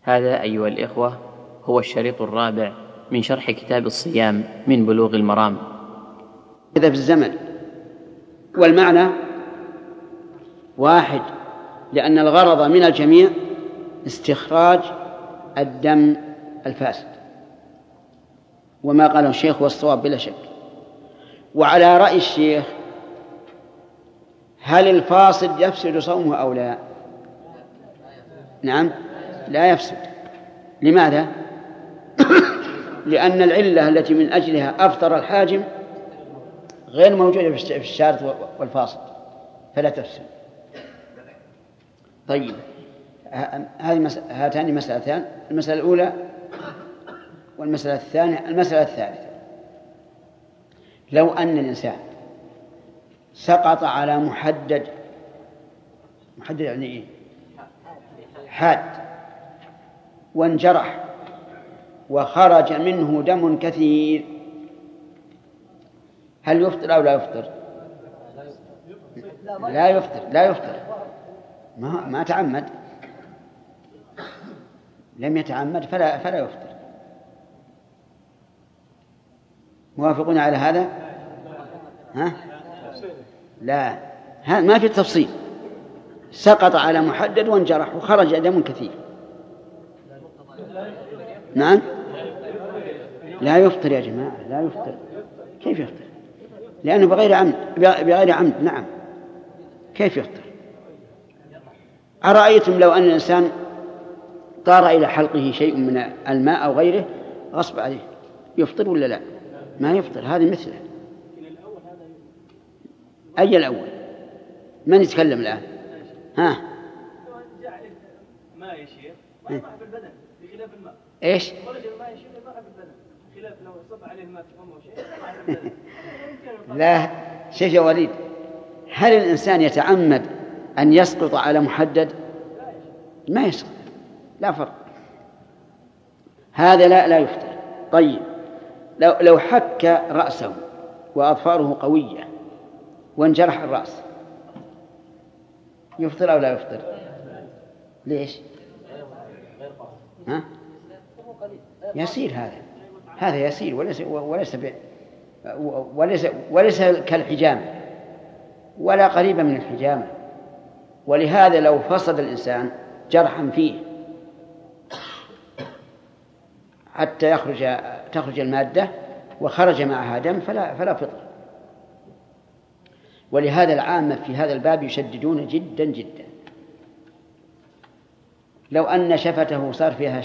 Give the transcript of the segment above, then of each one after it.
هذا أيها الإخوة هو الشريط الرابع من شرح كتاب الصيام من بلوغ المرام. إذا في الزمن والمعنى واحد، لأن الغرض من الجميع استخراج الدم الفاسد، وما قاله الشيخ والصواب بلا شك. وعلى رأي الشيخ هل الفاسد يفسد صومه أو لا؟ نعم، لا يفسد. لماذا؟ لأن العلة التي من أجلها أفطر الحاجم غير موجودة في الشارط والفاسد، فلا تفسد. طيب، هاتان مسألتان، المسألة الأولى والمسألة الثانية. المسألة الثالثة: لو أن الإنسان سقط على محدد يعني إيه؟ حاد، وانجرح وخرج منه دم كثير، هل يفطر أو لا يفطر؟ لا يفطر. ما تعمد، لم يتعمد فلا يفطر. موافقون على هذا؟ ها؟ لا، ما في تفصيل. سقط على محدد وانجرح وخرج دم كثير، نعم، لا يفطر يا جماعة، لا يفطر. كيف يفطر؟ لأنه بغير عمد. نعم، كيف يفطر؟ أرأيتم لو أن الإنسان طار إلى حلقه شيء من الماء أو غيره غصب عليه، يفطر ولا لا؟ ما يفطر. هذه مثله. أي الأول؟ من يتكلم الآن؟ ها؟ ما يا شيخ ما يضع في البدن بخلاف الماء. إيش؟ ما يشيل الماء في البدن بخلاف لو صب عليه الماء في فمه شيء. لا شيخ يا وليد، هل الإنسان يتعمد أن يسقط على محدد؟ ما يسقط، لا فرق. هذا لا يفطر. طيب، لو حك رأسه وأظفاره قوية وانجرح الرأس، يفطر أو لا يفطر؟ ليش؟ ها؟ يسير. هذا يسير وليس كالحجامة ولا قريبا من الحجامة. ولهذا لو فصد الإنسان جرحا فيه حتى تخرج المادة وخرج معها دم فلا فطر. ولهذا العامة في هذا الباب يشددون جدا جدا. لو أن شفته صار فيها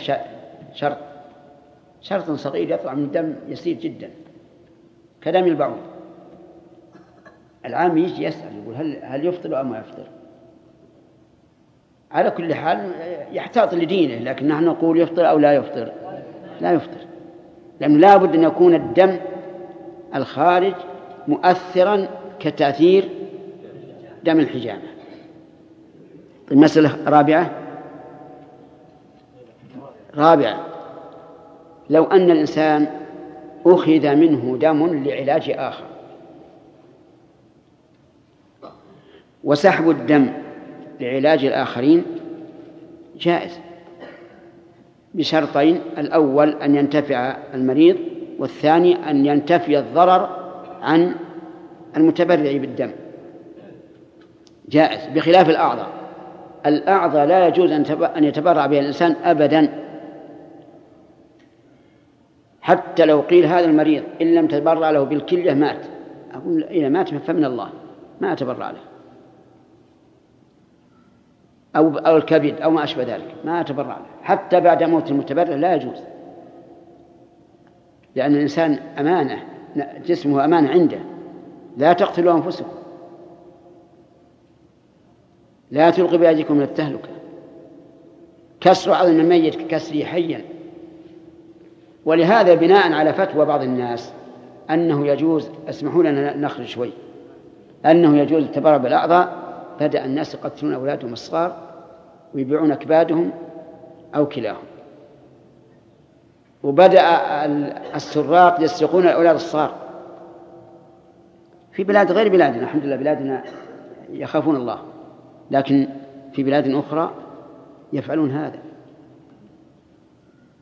شرط صغير يطلع من دم يسير جدا كدم البعوض، العام يجي يسأل يقول هل يفطر أو ما يفطر؟ على كل حال يحتاط لدينه، لكن نحن نقول يفطر أو لا يفطر؟ لا يفطر، لأنه لا بد أن يكون الدم الخارج مؤثرا كتأثير دم الحجامة. المسألة رابعة: لو أن الإنسان أخذ منه دم لعلاج آخر، وسحب الدم لعلاج الآخرين جائز بشرطين: الأول أن ينتفع المريض، والثاني أن ينتفي الضرر عن المتبرع بالدم. جائز بخلاف الأعضاء لا يجوز أن يتبرع بها الإنسان أبدا، حتى لو قيل هذا المريض إن لم تتبرع له بالكلية مات، أقول إذا مات فمن الله، ما أتبرع له، أو الكبد أو ما أشبه ذلك، ما أتبرع له حتى بعد موت المتبرع، لا يجوز، لأن الإنسان أمانة، جسمه أمانة عنده. لا تقتلوا أنفسكم، لا تلقوا بأيديكم من التهلكة، كسر عظم الميت ككسره حيا. ولهذا بناء على فتوى بعض الناس أنه يجوز، اسمحوا لنا نخرج شوي، أنه يجوز التبرع بالأعضاء، بدأ الناس يقتلون أولادهم الصغار ويبيعون أكبادهم أو كلاهم، وبدأ السراق يسرقون الأولاد الصغار في بلاد غير بلادنا. الحمد لله بلادنا يخافون الله، لكن في بلاد أخرى يفعلون هذا.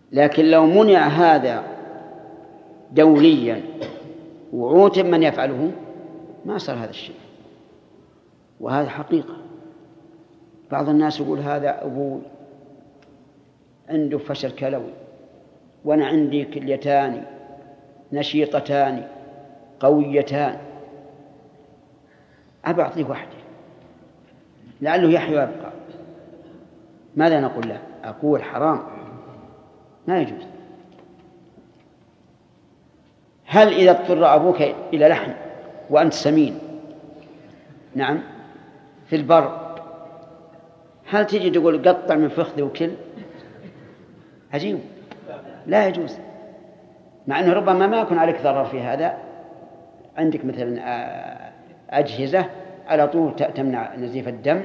لكن لو منع هذا دوليا وعوتب من يفعله ما صار هذا الشيء. وهذا حقيقة. بعض الناس يقول هذا أبوي عنده فشل كلوي وأنا عندي كليتان نشيطتان قويتان، أبى أعطيه واحدة لعله يحيى ويبقى. ماذا نقول له؟ أقول حرام، ما يجوز. هل إذا اضطر أبوك إلى لحم وأنت سمين، نعم، في البر، هل تجي تقول قطع من فخذي وكل؟ عجيب، لا يجوز. مع أنه ربما ما يكون عليك ضرر في هذا، عندك مثلا أجهزة على طول تمنع نزيف الدم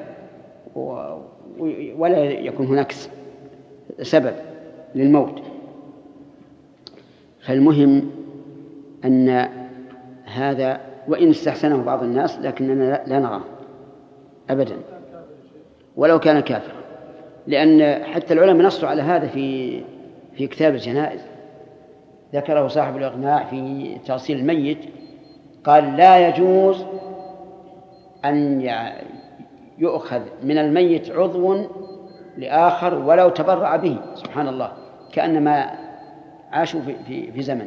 ولا يكون هناك سبب للموت. فالمهم أن هذا وإن استحسنه بعض الناس لكننا لا نراه أبدا ولو كان كافرا، لأن حتى العلماء نصوا على هذا في كتاب الجنائز، ذكره صاحب الإقناع في تغسيل الميت، قال لا يجوز أن يؤخذ من الميت عضو لآخر ولو تبرع به، سبحان الله، كأنما عاشوا في زمن.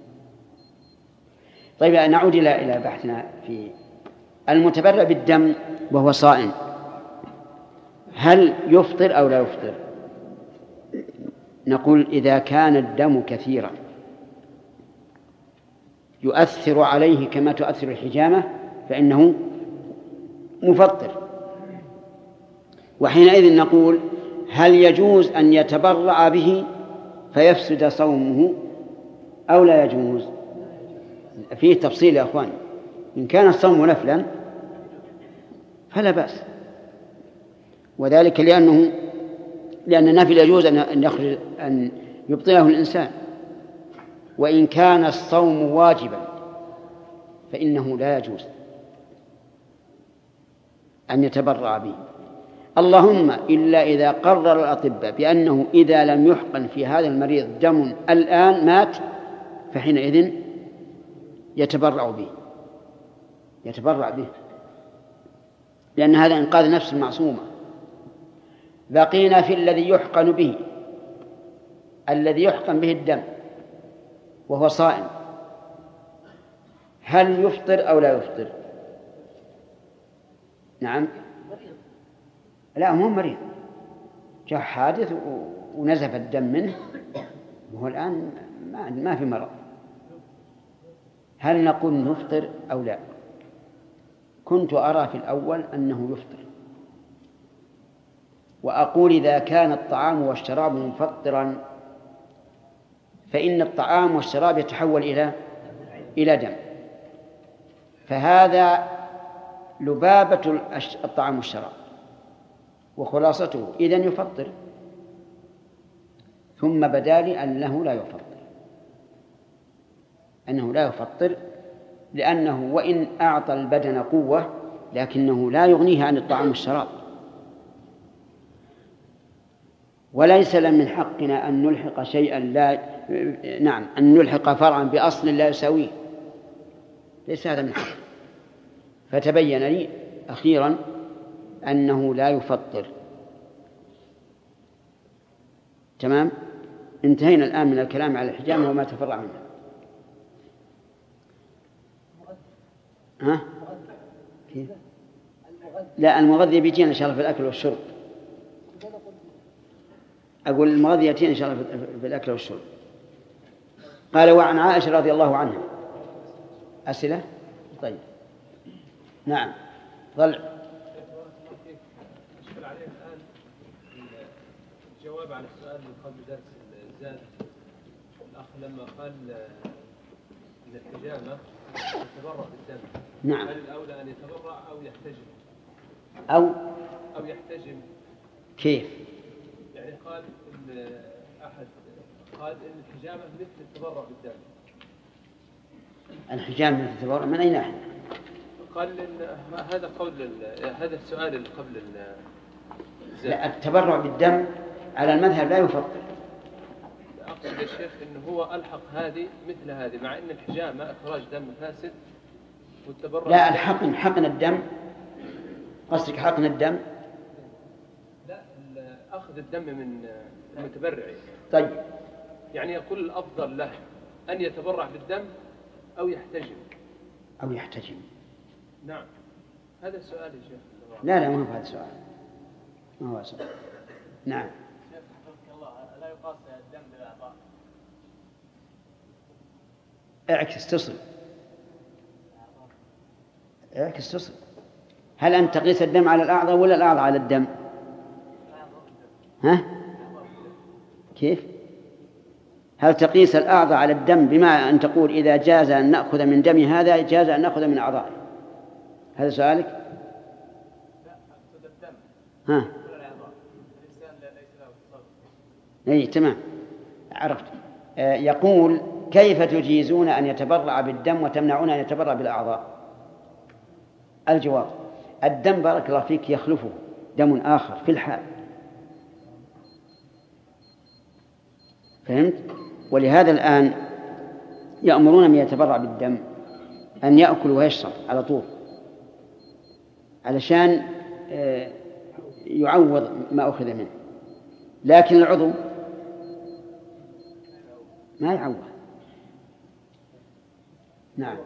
طيب نعود إلى بحثنا في المتبرع بالدم وهو صائم، هل يفطر أو لا يفطر؟ نقول إذا كان الدم كثيرا يؤثر عليه كما تؤثر الحجامة فإنه مفطر. وحينئذ نقول هل يجوز أن يتبرع به فيفسد صومه أو لا يجوز؟ فيه تفصيل يا أخوان. إن كان الصوم نفلا فلا بأس، وذلك لأن النفل يجوز أن يبطله الإنسان. وإن كان الصوم واجبا فإنه لا يجوز أن يتبرع به، اللهم إلا إذا قرر الأطباء بأنه إذا لم يحقن في هذا المريض دم الآن مات، فحينئذ يتبرع به، لأن هذا إنقاذ نفس المعصومة. بقينا في الذي يحقن به، الذي يحقن به الدم وهو صائم، هل يفطر أو لا يفطر؟ نعم، لا مو مريض، جاء حادث ونزف الدم منه وهو الآن ما في مرض، هل نقول نفطر أو لا؟ كنت أرى في الأول أنه يفطر، وأقول إذا كان الطعام والشراب مفطرا فإن الطعام والشراب يتحول إلى دم، فهذا لبابة الطعام والشراب وخلاصته، إذن يفطر. ثم بدا لي أنه لا يفطر لأنه وإن أعطى البدن قوة لكنه لا يغنيه عن الطعام والشراب، وليس من حقنا أن نلحق شيئا أن نلحق فرعا بأصل لا يساويه، ليس هذا من حق. فتبين لي أخيرا أنه لا يفطر. تمام، انتهينا الآن من الكلام على الحجامة وما تفرع منها. لا، المغذي بيجينا إن شاء الله في الأكل والشرب. أقول المغذي يأتينا إن شاء الله في الأكل والشرب. قال وعن عائشة رضي الله عنها. أسئلة؟ طيب نعم ضلع. أشكل عليه الآن الجواب على السؤال من قبل درس الزاد، الأخ لما قال إن الحجامة يتبرع بالدم، نعم، هل الأولى أن يتبرع أو يحتجم؟ أو يحتجم كيف؟ يعني قال إن أحد قال إن الحجامة مثل التبرع بالدم. الحجامة مثل التبرع من أي ناحية؟ قال إن هذا قول هذا السؤال اللي قبل لا، التبرع بالدم على المذهب لا يفطر. أقصد يا شيخ إنه هو ألحق هذه مثل هذه، مع إن الحجامة إخراج دم فاسد والتبرع. لا، حقن الدم، قصدك حقن الدم؟ لا، أخذ الدم من المتبرع. طيب، يعني يقول الأفضل له أن يتبرع بالدم أو يحتجم. أو يحتجم. نعم، هذا السؤال يا شيخ. لا ما هو هذا السؤال، ما هو سؤال. نعم. شيخ حفظك الله، لا يقاس الدم بالأعضاء. اعكس تصل. هل أنت تقيس الدم على الأعضاء ولا الأعضاء على الدم؟ ها؟ كيف؟ هل تقيس الأعضاء على الدم بما أن تقول إذا جاز أن نأخذ من دم هذا جاز أن نأخذ من أعضائه؟ هذا سؤالك؟ لا، أقصد الدم. ها؟ ولا الأعضاء. الإنسان ليس له تصرف. أي تمام، عرفت. يقول كيف تجيزون أن يتبرع بالدم وتمنعون أن يتبرع بالأعضاء؟ الجواب: الدم بارك الله فيك يخلفه دم آخر في الحال، فهمت؟ ولهذا الآن يأمرون من يتبرع بالدم أن يأكل ويشرب على طول علشان يعوض ما أخذ منه، لكن العضو ما يعوض. نعم.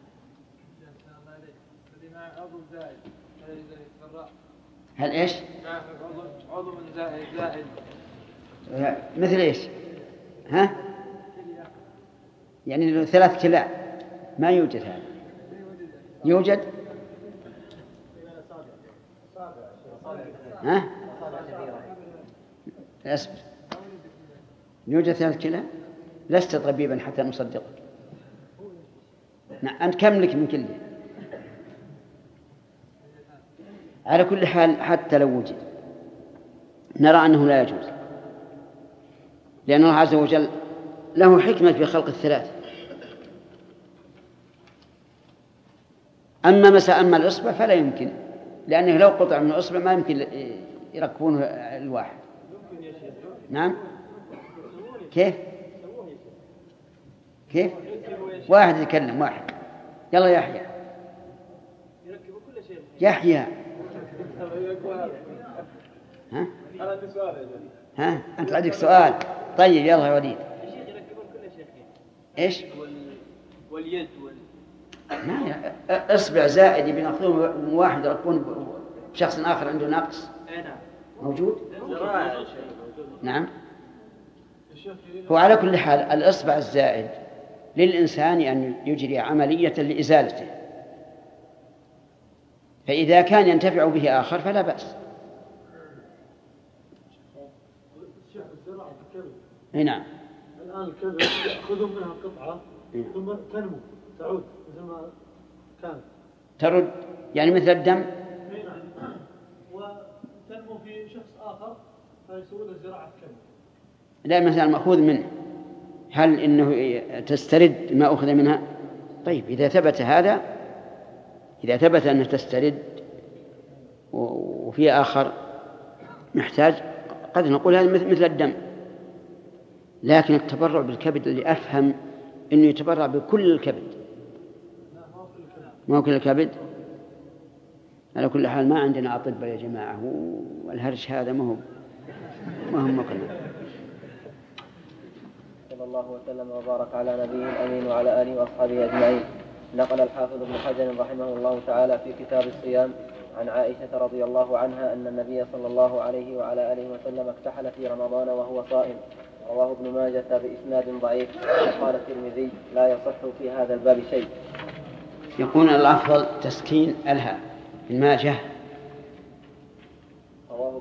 هل إيش؟ عضو زائد. مثل إيش؟ ها؟ يعني 3 كلى ما يوجد هذا. يوجد؟ ها؟ أصبر، يوجد 3 كلى؟ لست طبيبا حتى نصدقك. نعم، أنت كم لك من كله؟ على كل حال حتى لو وجد نرى أنه لا يجوز، لأن الله عز وجل له حكمة في خلق ال3. أما الإصبع فلا يمكن، لأنه لو قطع من الإصبع ما يمكن يركبونه الواحد. نعم. كيف؟ واحد يتكلم، واحد. يلا يحيى. يحيى. ها؟ أنت عندك سؤال؟ طيب يلا يا وليد. إيش؟ واليد ما إصبع زائد يبي يأخذون من واحد يركبون بشخص آخر عنده نقص. موجود؟ نعم. هو على كل حال الإصبع الزائد للإنسان أن يجري عملية لإزالته، فإذا كان ينتفع به آخر فلا بأس. نعم. الآن الكبد يأخذون منها قطعة ثم تنمو تعود مثل ما كانت. ترد يعني مثل الدم. وتنمو في شخص آخر فيسوون زراعة كبد. لا، مثلا مأخوذ منه، هل إنه تسترد ما أخذ منها؟ طيب إذا ثبت هذا، إذا ثبت أنها تسترد وفي آخر محتاج، قد نقول هذا مثل الدم. لكن التبرع بالكبد اللي أفهم إنه يتبرع بكل الكبد، ما هو كل الكبد. على كل حال ما عندنا أطباء يا جماعة، والهرش هذا ما هو مقنع. صلى الله وسلم وبارك على نبيه الأمين وعلى آله وأصحابه أجمعين. نقل الحافظ ابن حجر رحمه الله تعالى في كتاب الصيام عن عائشة رضي الله عنها أن النبي صلى الله عليه وعلى آله وسلم اكتحل في رمضان وهو صائم. رواه ابن ماجة بإسناد ضعيف، وقال الترمذي لا يصح في هذا الباب شيء. يكون الأفضل تسكين الهاء. ابن ماجه. رواه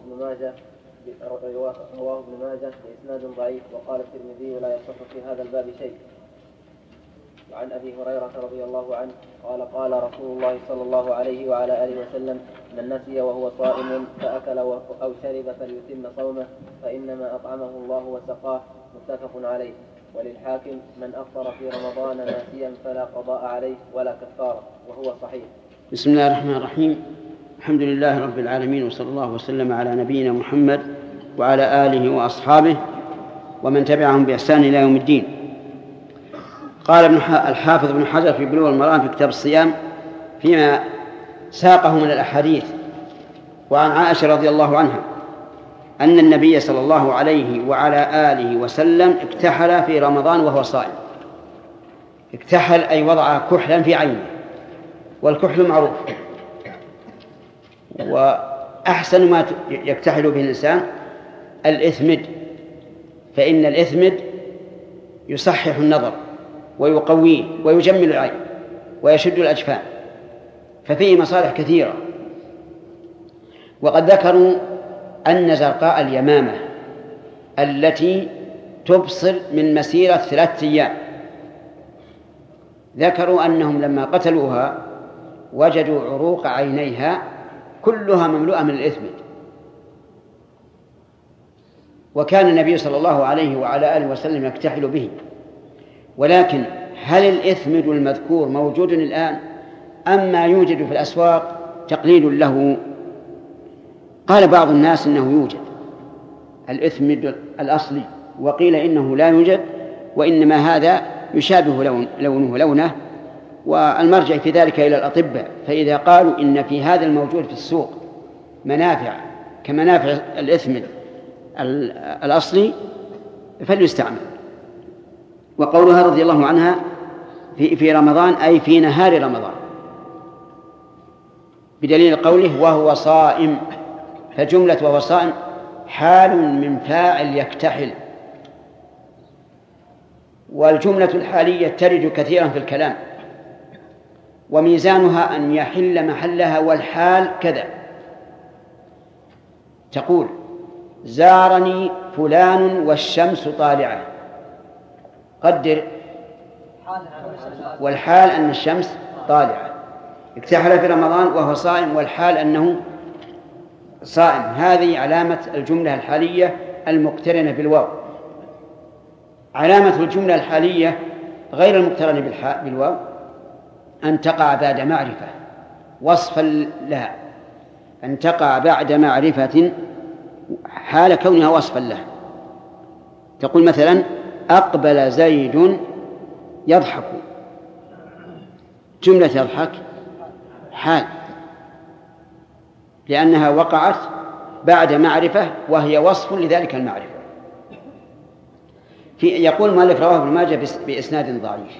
ابن ماجه بإسناد ضعيف، وقال الترمذي لا يصح في هذا الباب شيء. وعن أبي هريرة رضي الله عنه قال قال رسول الله صلى الله عليه وعلى آله وسلم: من نسي وهو صائم فأكل أو شرب فليتم صومه فإنما أطعمه الله وسقاه. متفق عليه. وللحاكم: من أفطر في رمضان ناسيا فلا قضاء عليه ولا كفارة، وهو صحيح. بسم الله الرحمن الرحيم. الحمد لله رب العالمين، وصلى الله وسلم على نبينا محمد وعلى آله وأصحابه ومن تبعهم بإحسان إلى يوم الدين. قال الحافظ ابن حجر في بلوغ المرام في كتاب الصيام فيما ساقه من الأحاديث وعن عائشة رضي الله عنها أن النبي صلى الله عليه وعلى آله وسلم اكتحل في رمضان وهو صائم. اكتحل أي وضع كحلا في عينه، والكحل معروف، وأحسن ما يكتحل به الإنسان الإثمد، فإن الإثمد يصحح النظر ويقويه ويجمل العين ويشد الأجفان، ففيه مصالح كثيرة. وقد ذكروا أن زرقاء اليمامة التي تبصر من مسيرة 3 أيام، ذكروا أنهم لما قتلوها وجدوا عروق عينيها كلها مملوءة من الإثمد. وكان النبي صلى الله عليه وعلى آله وسلم يكتحل به. ولكن هل الإثمد المذكور موجود الآن أم ما يوجد في الأسواق تقليل له؟ قال بعض الناس إنه يوجد الإثمد الأصلي، وقيل إنه لا يوجد، وإنما هذا يشابه لونه لونه، والمرجع في ذلك إلى الأطباء، فإذا قالوا إن في هذا الموجود في السوق منافع كمنافع الإثمد الأصلي فليستعمل. وقولها رضي الله عنها في رمضان أي في نهار رمضان، بدليل قوله وهو صائم، فجملة وهو صائم حال من فاعل يكتحل. والجملة الحالية ترد كثيرا في الكلام، وميزانها أن يحل محلها والحال كذا. تقول زارني فلان والشمس طالعة، قدر، والحال أن الشمس طالعة. اكتحل في رمضان وهو صائم والحال أنه صائم. هذه علامة الجملة الحالية المقترنة بالواو. علامة الجملة الحالية غير المقترنة بالواو أن تقع بعد معرفة وصفا لها، أن تقع بعد معرفة حال كونها وصفا لها. تقول مثلا أقبل زيد يضحك، جملة يضحك حال، لأنها وقعت بعد معرفة وهي وصف لذلك المعرفة. يقول المؤلف رواه ابن ماجه بإسناد ضعيف.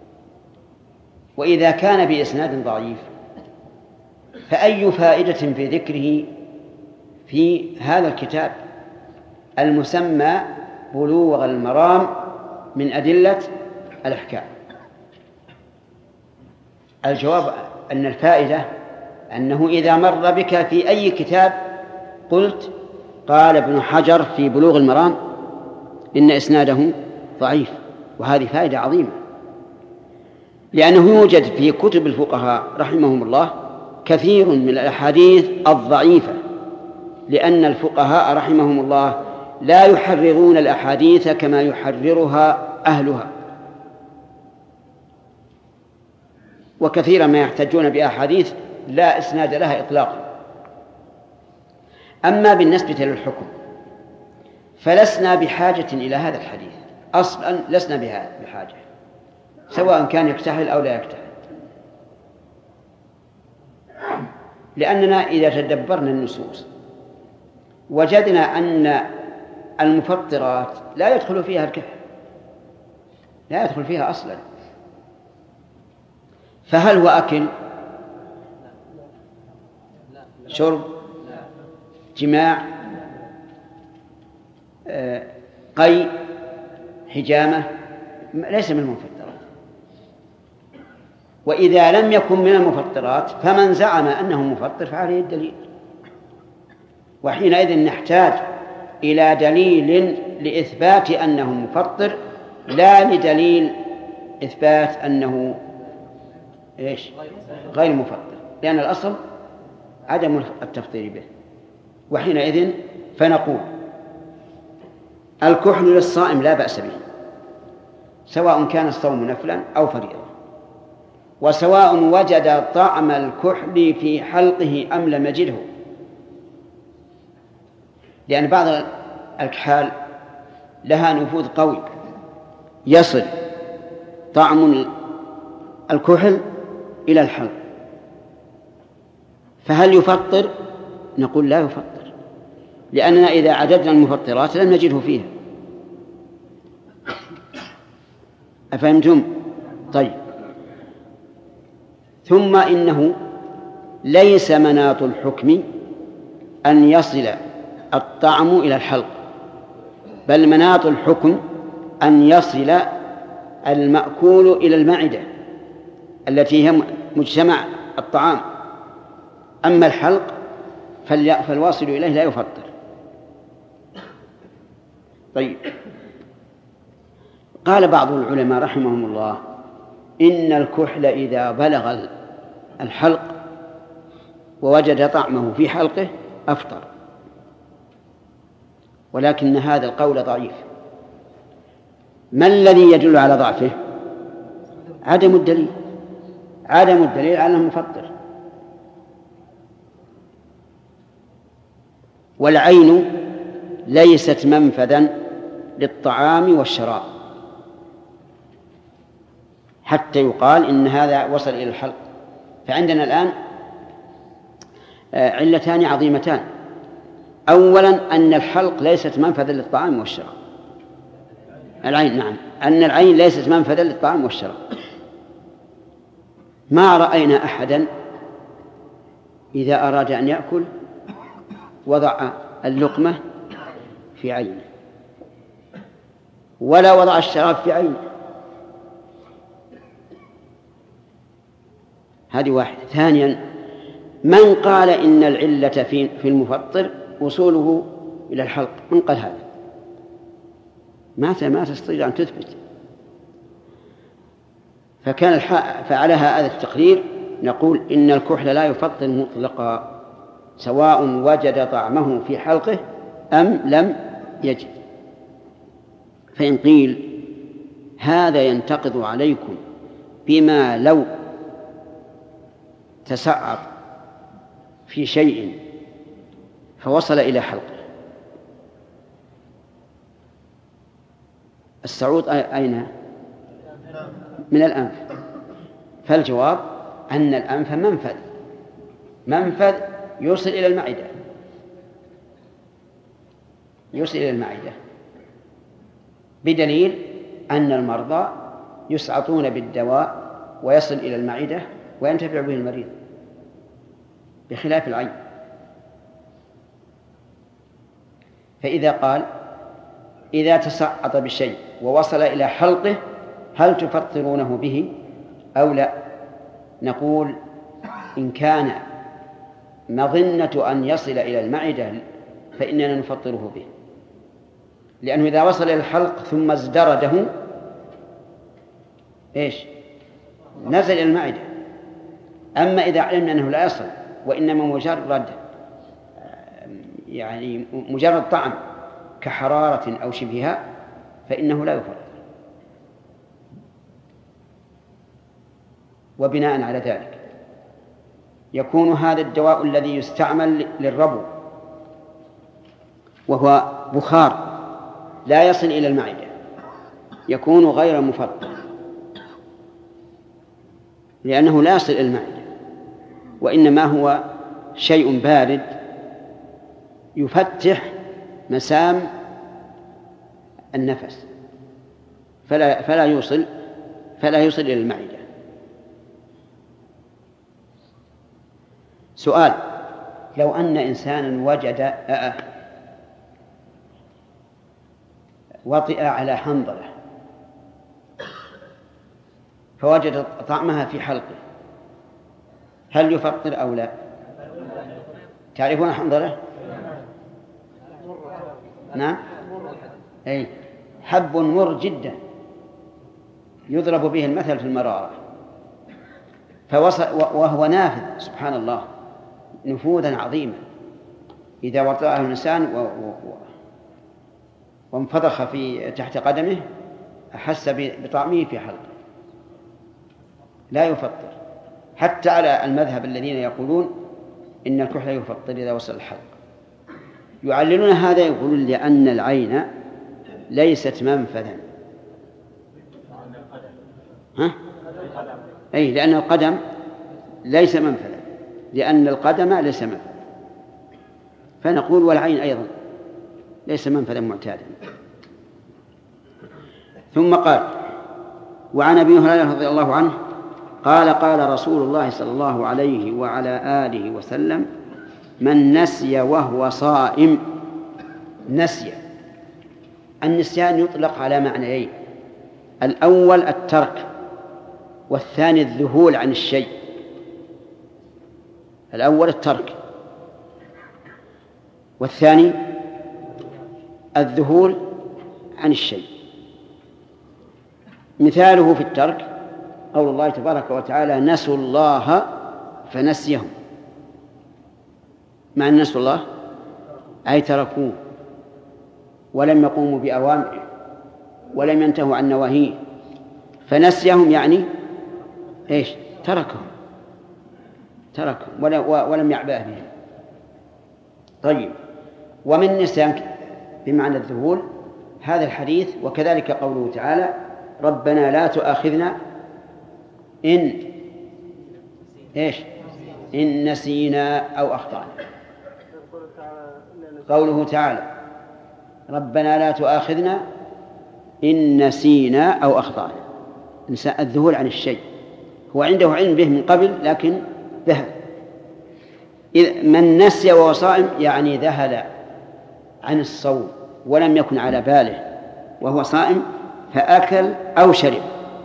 وإذا كان بإسناد ضعيف فأي فائدة في ذكره في هذا الكتاب المسمى بلوغ المرام من أدلة الأحكام؟ الجواب أن الفائدة أنه إذا مر بك في أي كتاب قلت قال ابن حجر في بلوغ المرام إن إسناده ضعيف، وهذه فائدة عظيمة، لأنه يوجد في كتب الفقهاء رحمهم الله كثير من الأحاديث الضعيفة، لأن الفقهاء رحمهم الله لا يحررون الأحاديث كما يحررها أهلها، وكثيرا ما يحتجون بأحاديث لا إسناد لها إطلاقا. أما بالنسبة للحكم فلسنا بحاجة إلى هذا الحديث أصلا، لسنا بحاجة، سواء كان يكتحل أو لا يكتحل، لأننا إذا تدبرنا النصوص وجدنا أن المفطرات لا يدخل فيها الكحل، لا يدخل فيها أصلا، فهل هو أكل، شرب، جماع، قي، حجامة؟ ليس من المفطرات. وإذا لم يكن من المفطرات فمن زعم أنه مفطر فعليه الدليل، وحينئذ نحتاج إلى دليل لإثبات أنه مفطر، لا لدليل إثبات أنه غير مفطر، لأن الأصل عدم التفطير به. وحينئذ فنقول الكحل للصائم لا بأس به، سواء كان الصوم نفلا أو فريضة، وسواء وجد طعم الكحل في حلقه أم لم يجده، لأن بعض الكحال لها نفوذ قوي يصل طعم الكحل إلى الحلق، فهل يفطر؟ نقول لا يفطر، لأننا إذا عددنا المفطرات لم نجده فيها. أفهمتم؟ طيب. ثم إنه ليس مناط الحكم أن يصل الطعم إلى الحلق، بل مناط الحكم أن يصل المأكول إلى المعدة التي هي مجتمع الطعام. أما الحلق فالواصل إليه لا يفطر. طيب. قال بعض العلماء رحمهم الله إن الكحل إذا بلغ الحلق ووجد طعمه في حلقه أفطر، ولكن هذا القول ضعيف. ما الذي يدل على ضعفه؟ عدم الدليل على أنه مفطر. والعين ليست منفذا للطعام والشراب حتى يقال إن هذا وصل إلى الحلق. فعندنا الآن علتان عظيمتان. أولا أن الحلق ليست منفذا للطعام والشراب. العين، نعم، أن العين ليست منفذا للطعام والشراب. ما رأينا أحدا إذا أراد أن يأكل وضع اللقمة في عينه ولا وضع الشراب في عينه. هذه واحدة. ثانيا، من قال إن العلة في المفطر وصوله إلى الحلق؟ من قال هذا؟ ما تستطيع أن تثبت. فعلى هذا التقرير نقول إن الكحل لا يفطر مطلقا سواء وجد طعمه في حلقه أم لم يجد. فإن قيل هذا ينتقض عليكم بما لو تسعر في شيء فوصل إلى حلقه. السعود أين؟ من الأنف. فالجواب أن الأنف منفذ يوصل إلى المعدة، بدليل أن المرضى يسعطون بالدواء ويصل إلى المعدة وينتفع به المريض، بخلاف العين. فإذا قال إذا تسعط بشيء ووصل إلى حلقه هل تفطرونه به أو لا؟ نقول إن كان مظنة أن يصل إلى المعدة فإننا نفطره به، لأنه إذا وصل إلى الحلق ثم ازدرده نزل إلى المعدة. أما إذا علمنا أنه لا يصل وإنما مجرد طعم كحرارة أو شبهها فإنه لا يفطر. وبناء على ذلك يكون هذا الدواء الذي يستعمل للربو وهو بخار لا يصل إلى المعدة يكون غير مفطر، لأنه لا يصل إلى المعدة، وإنما هو شيء بارد يفتح مسام النفس فلا يوصل إلى المعدة. سؤال: لو أن إنسانا وجد وطئ على حنظلة فوجد طعمها في حلقه هل يفطر أو لا؟ تعرفون الحنظلة؟ نعم، أي حب مر جدا يضرب به المثل في المرارة، وهو نافذ سبحان الله نفوذا عظيما. إذا وطأه الإنسان وانفضخ تحت قدمه أحس بطعمه في حلقه لا يفطر، حتى على المذهب الذين يقولون إن الكحل يفطر إذا وصل الحلق. يعللون هذا، يقولون لأن العين ليست منفذا. ها؟ أي لأن القدم ليس منفذا، لأن القدم ليس منفذا، فنقول والعين أيضا ليس منفذا معتادا. ثم قال: وعن أبي هريرة رضي الله عنه قال: قال رسول الله صلى الله عليه وعلى آله وسلم: من نسي وهو صائم. نسي، النسيان يطلق على معنيين: الأول الترك، والثاني الذهول عن الشيء. الأول الترك، والثاني الذهول عن الشيء. مثاله في الترك قول الله تبارك وتعالى: نسوا الله فنسيهم. مع أن نسوا الله أي تركوه ولم يقوموا بأوامره ولم ينتهوا عن نواهيه، فنسيهم يعني إيش؟ تركهم ولم يعبأ بهم. طيب، ومن نسيان بمعنى الذهول هذا الحديث، وكذلك قوله تعالى: ربنا لا تؤاخذنا إن نسينا أو أخطأنا. قوله تعالى: ربنا لا تؤاخذنا إن نسينا أو أخطأنا. الذهول عن الشيء، هو عنده علم به من قبل لكن ذهل. من نسي وهو صائم يعني ذهل عن الصوم ولم يكن على باله وهو صائم فأكل أو شرب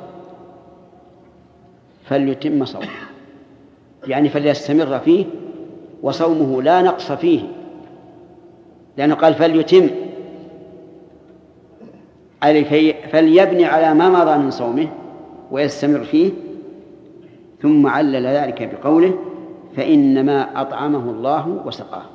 فليتم صومه، يعني فليستمر فيه وصومه لا نقص فيه، لأنه قال فليتم، فليبني على ما مضى من صومه ويستمر فيه. ثم علل ذلك بقوله: فإنما أطعمه الله وسقاه.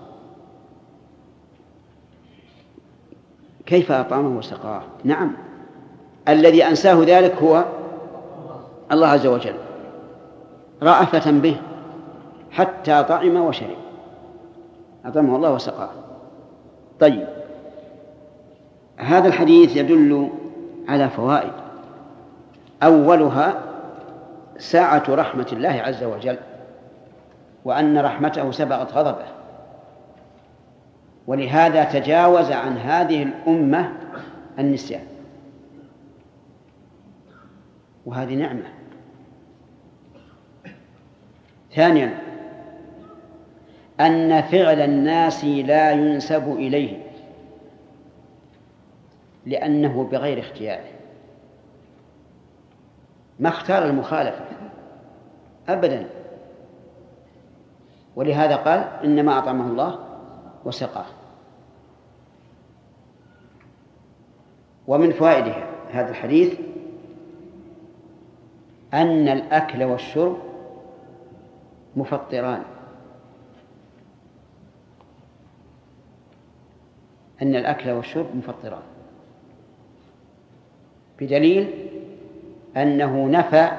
كيف أطعمه وسقاه؟ نعم، الذي أنساه ذلك هو الله عز وجل، رأفة به حتى طعم وشرب، أطعمه الله وسقاه. طيب، هذا الحديث يدل على فوائد. أولها سعة رحمة الله عز وجل، وأن رحمته سبقت غضبه، ولهذا تجاوز عن هذه الأمة النسيان، وهذه نعمة. ثانيا أن فعل الناس لا ينسب إليه، لأنه بغير اختياره، ما اختار المخالفة أبدا، ولهذا قال: إنما أطعمه الله وسقاه. ومن فوائد هذا الحديث أن الأكل والشرب مفطران، أن الأكل والشرب مفطران، بدليل أنه نفى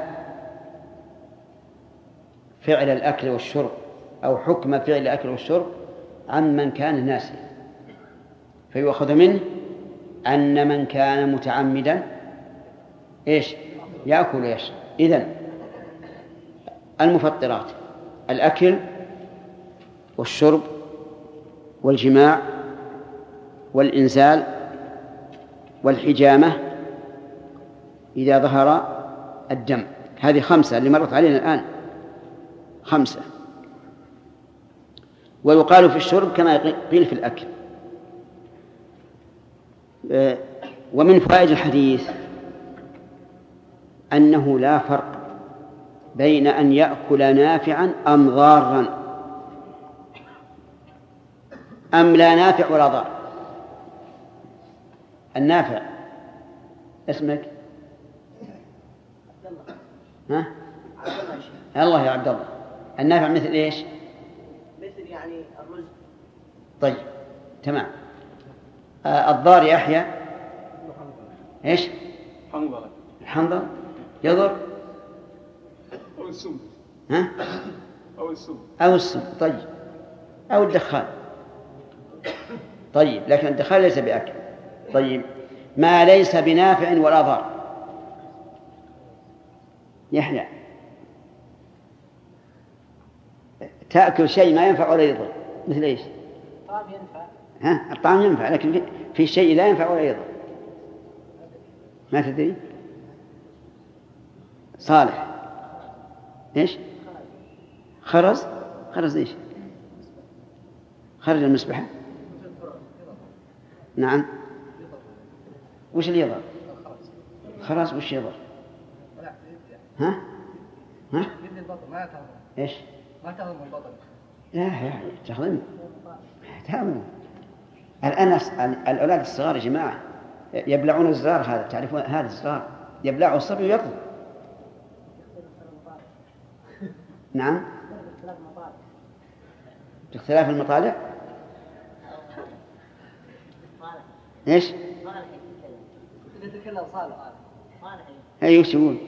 فعل الأكل والشرب أو حكم فعل الأكل والشرب عن من كان ناسيا، فيؤخذ منه أن من كان متعمدا يأكل ويشرب. إذن المفطرات الأكل والشرب والجماع والإنزال والحجامة إذا ظهر الدم. هذه 5 اللي مرت علينا الآن، 5. ويقال في الشرب كما قيل في الأكل. ومن فوائد الحديث أنه لا فرق بين أن يأكل نافعا أم ضارا، أم لا نافع ولا ضار. النافع اسمك؟ ها؟ الله يا عبد الله. النافع مثل إيش؟ مثل يعني الرز. طيب تمام. الضار يا يحيى إيش؟ حنظلة. الحنظل يضر أو السم. ها؟ أو السم. طيب، أو الدخان. طيب، لكن الدخان ليس بأكل. طيب، ما ليس بنافع ولا ضار. يحيى تأكل شيء ما ينفع ولا يضر، مثل إيش؟ الطعام ينفع. ها الطعام ينفع، لكن في شيء لا ينفع ولا يضر. ما تدري؟ صالح إيش؟ خرز إيش؟ خرج المسبحة. نعم. وش اللي يضر؟ خرز وش يضر؟ ها؟ إيش؟ ما تهضم البطن. لا تهضم. الآن الأولاد الصغار يا جماعة يبلعون الزرار، هذا تعرفون هذا الزرار يبلعه الصبي ويطلب. نعم. باختلاف المطالع. ايش؟ يتكلم صالح. اي وش يقول؟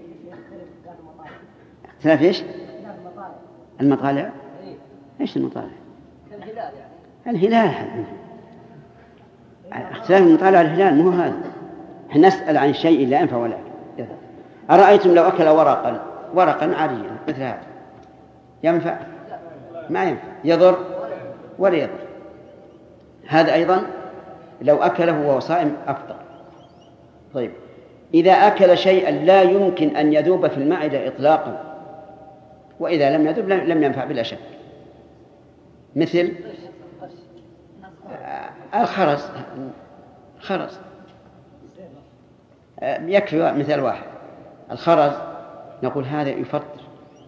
اختلاف ايش؟ المطالع. ايش المطالع؟ الهلال يعني. الهلال. اختلاف المطالع على الهلال مو هذا. احنا نسأل عن شيء لا ينفع ولا يضر. أرأيتم لو أكل ورقا عاديا مثل هذا ينفع؟ ما ينفع. يضر ولا يضر. هذا أيضا لو أكله وهو صائم أفطر. طيب إذا أكل شيئا لا يمكن أن يذوب في المعدة إطلاقا، وإذا لم يذوب لم ينفع بلا شك، مثل الخرز. يكفي مثال واحد. الخرز نقول هذا يفطر،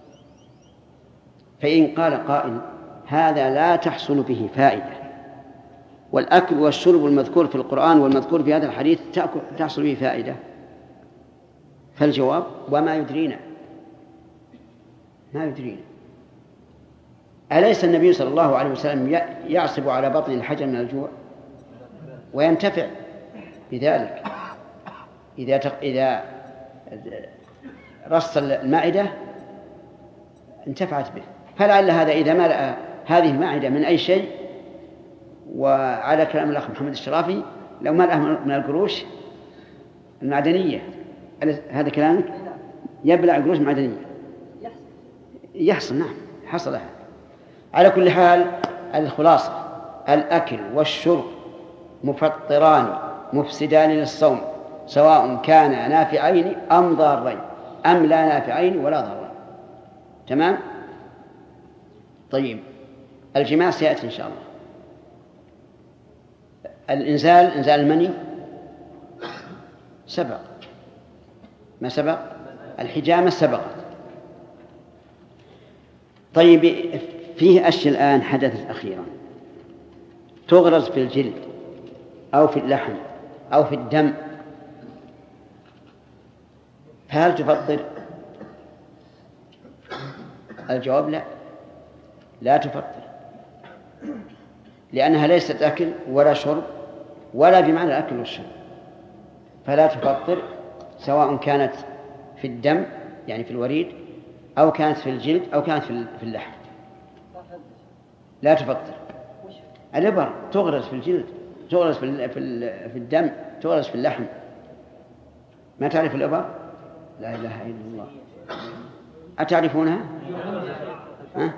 فإن قال قائل هذا لا تحصل به فائدة، والأكل والشرب المذكور في القرآن والمذكور في هذا الحديث تحصل به فائدة، فالجواب وما يدرينا. ما يدرينا. أليس النبي صلى الله عليه وسلم يعصب على بطن الحجر من الجوع وينتفع بذلك إذا رص المائدة انتفعت به؟ فلعل هذا إذا ملأ هذه المائدة من أي شيء، وعلى كلام الأخ محمد الشرافي لو ملأ من القروش المعدنية، هذا كلامك؟ يبلع قروش معدنية يحصل. نعم حصل هذا. على كل حال الخلاصة الأكل والشرب مفطران مفسدان للصوم، سواء كان نافعين أم ضارين أم لا نافعين ولا ضارين. تمام. طيب الجماع سيأتي إن شاء الله. إنزال المني سبق، ما سبق؟ الحجامة سبقت. طيب فيه أشياء الآن حدثت أخيرا تغرز في الجلد أو في اللحم أو في الدم، فهل تفطر؟ الجواب لا تفطر، لأنها ليست أكل ولا شرب ولا بمعنى الأكل والشرب، فلا تفطر سواء كانت في الدم يعني في الوريد أو كانت في الجلد أو كانت في اللحم. لا تفطر. الإبر تغرز في الجلد، تغرز في الدم، تغرز في اللحم. ما تعرف الإبر؟ لا إله إلا الله. أتعرفونها؟ ها؟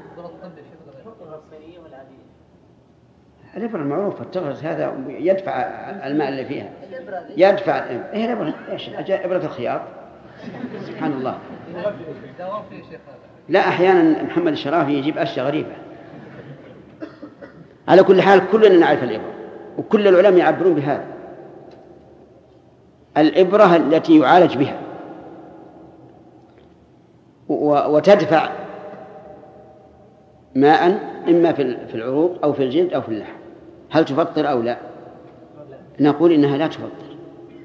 الإبر المعروفة تغرز، هذا يدفع الماء اللي فيها، يدفع. إيه الإبر؟ إيش؟ إبرة الخياط. سبحان الله. لا أحيانا محمد الشرافي يجيب أشياء غريبة. على كل حال كلنا نعرف الإبرة، وكل العلماء يعبرون بهذا. الإبرة التي يعالج بها وتدفع ماء إما في العروق أو في الجلد أو في اللحم. هل تفطر أو لا؟ نقول إنها لا تفطر.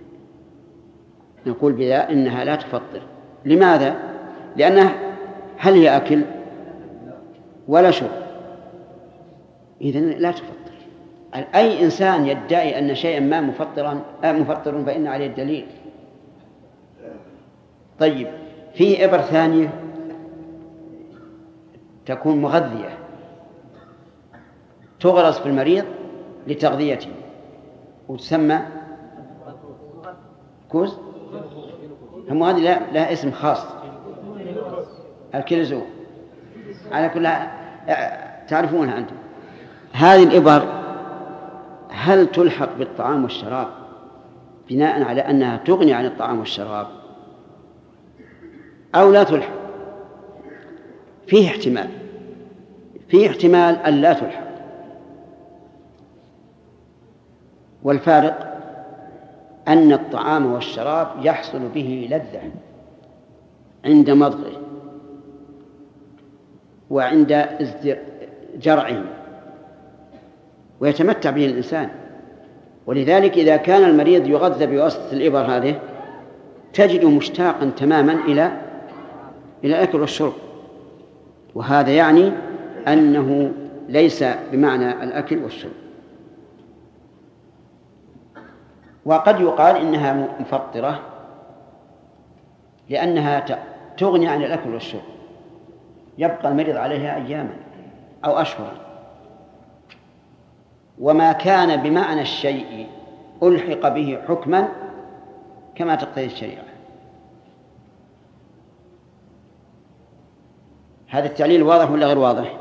نقول بذا إنها لا تفطر. لماذا؟ لأنها هل هي أكل ولا شرب؟ إذن لا تفطر. أي إنسان يدعي أن شيئا ما مفطر فإن عليه الدليل. طيب في إبر ثانية تكون مغذية، تغرز في المريض لتغذيته وتسمى كوز هم هذه لا اسم خاص، الكلزو على كل تعرفونها أنتم. هذه الإبر هل تلحق بالطعام والشراب بناء على أنها تغني عن الطعام والشراب أو لا تلحق؟ فيه احتمال أن لا تلحق. والفارق أن الطعام والشراب يحصل به لذة عند مضغه وعند جرعه ويتمتع به الإنسان. ولذلك إذا كان المريض يغذى بواسطة الإبر هذه تجده مشتاقا تماما إلى الأكل والشرب، وهذا يعني أنه ليس بمعنى الأكل والشرب. وقد يقال إنها مفطرة لأنها تغني عن الأكل والشرب، يبقى المريض عليها أياما أو أشهرا، وما كان بمعنى الشيء ألحق به حكما كما تقتضي الشريعة. هذا التعليل واضح ولا غير واضح؟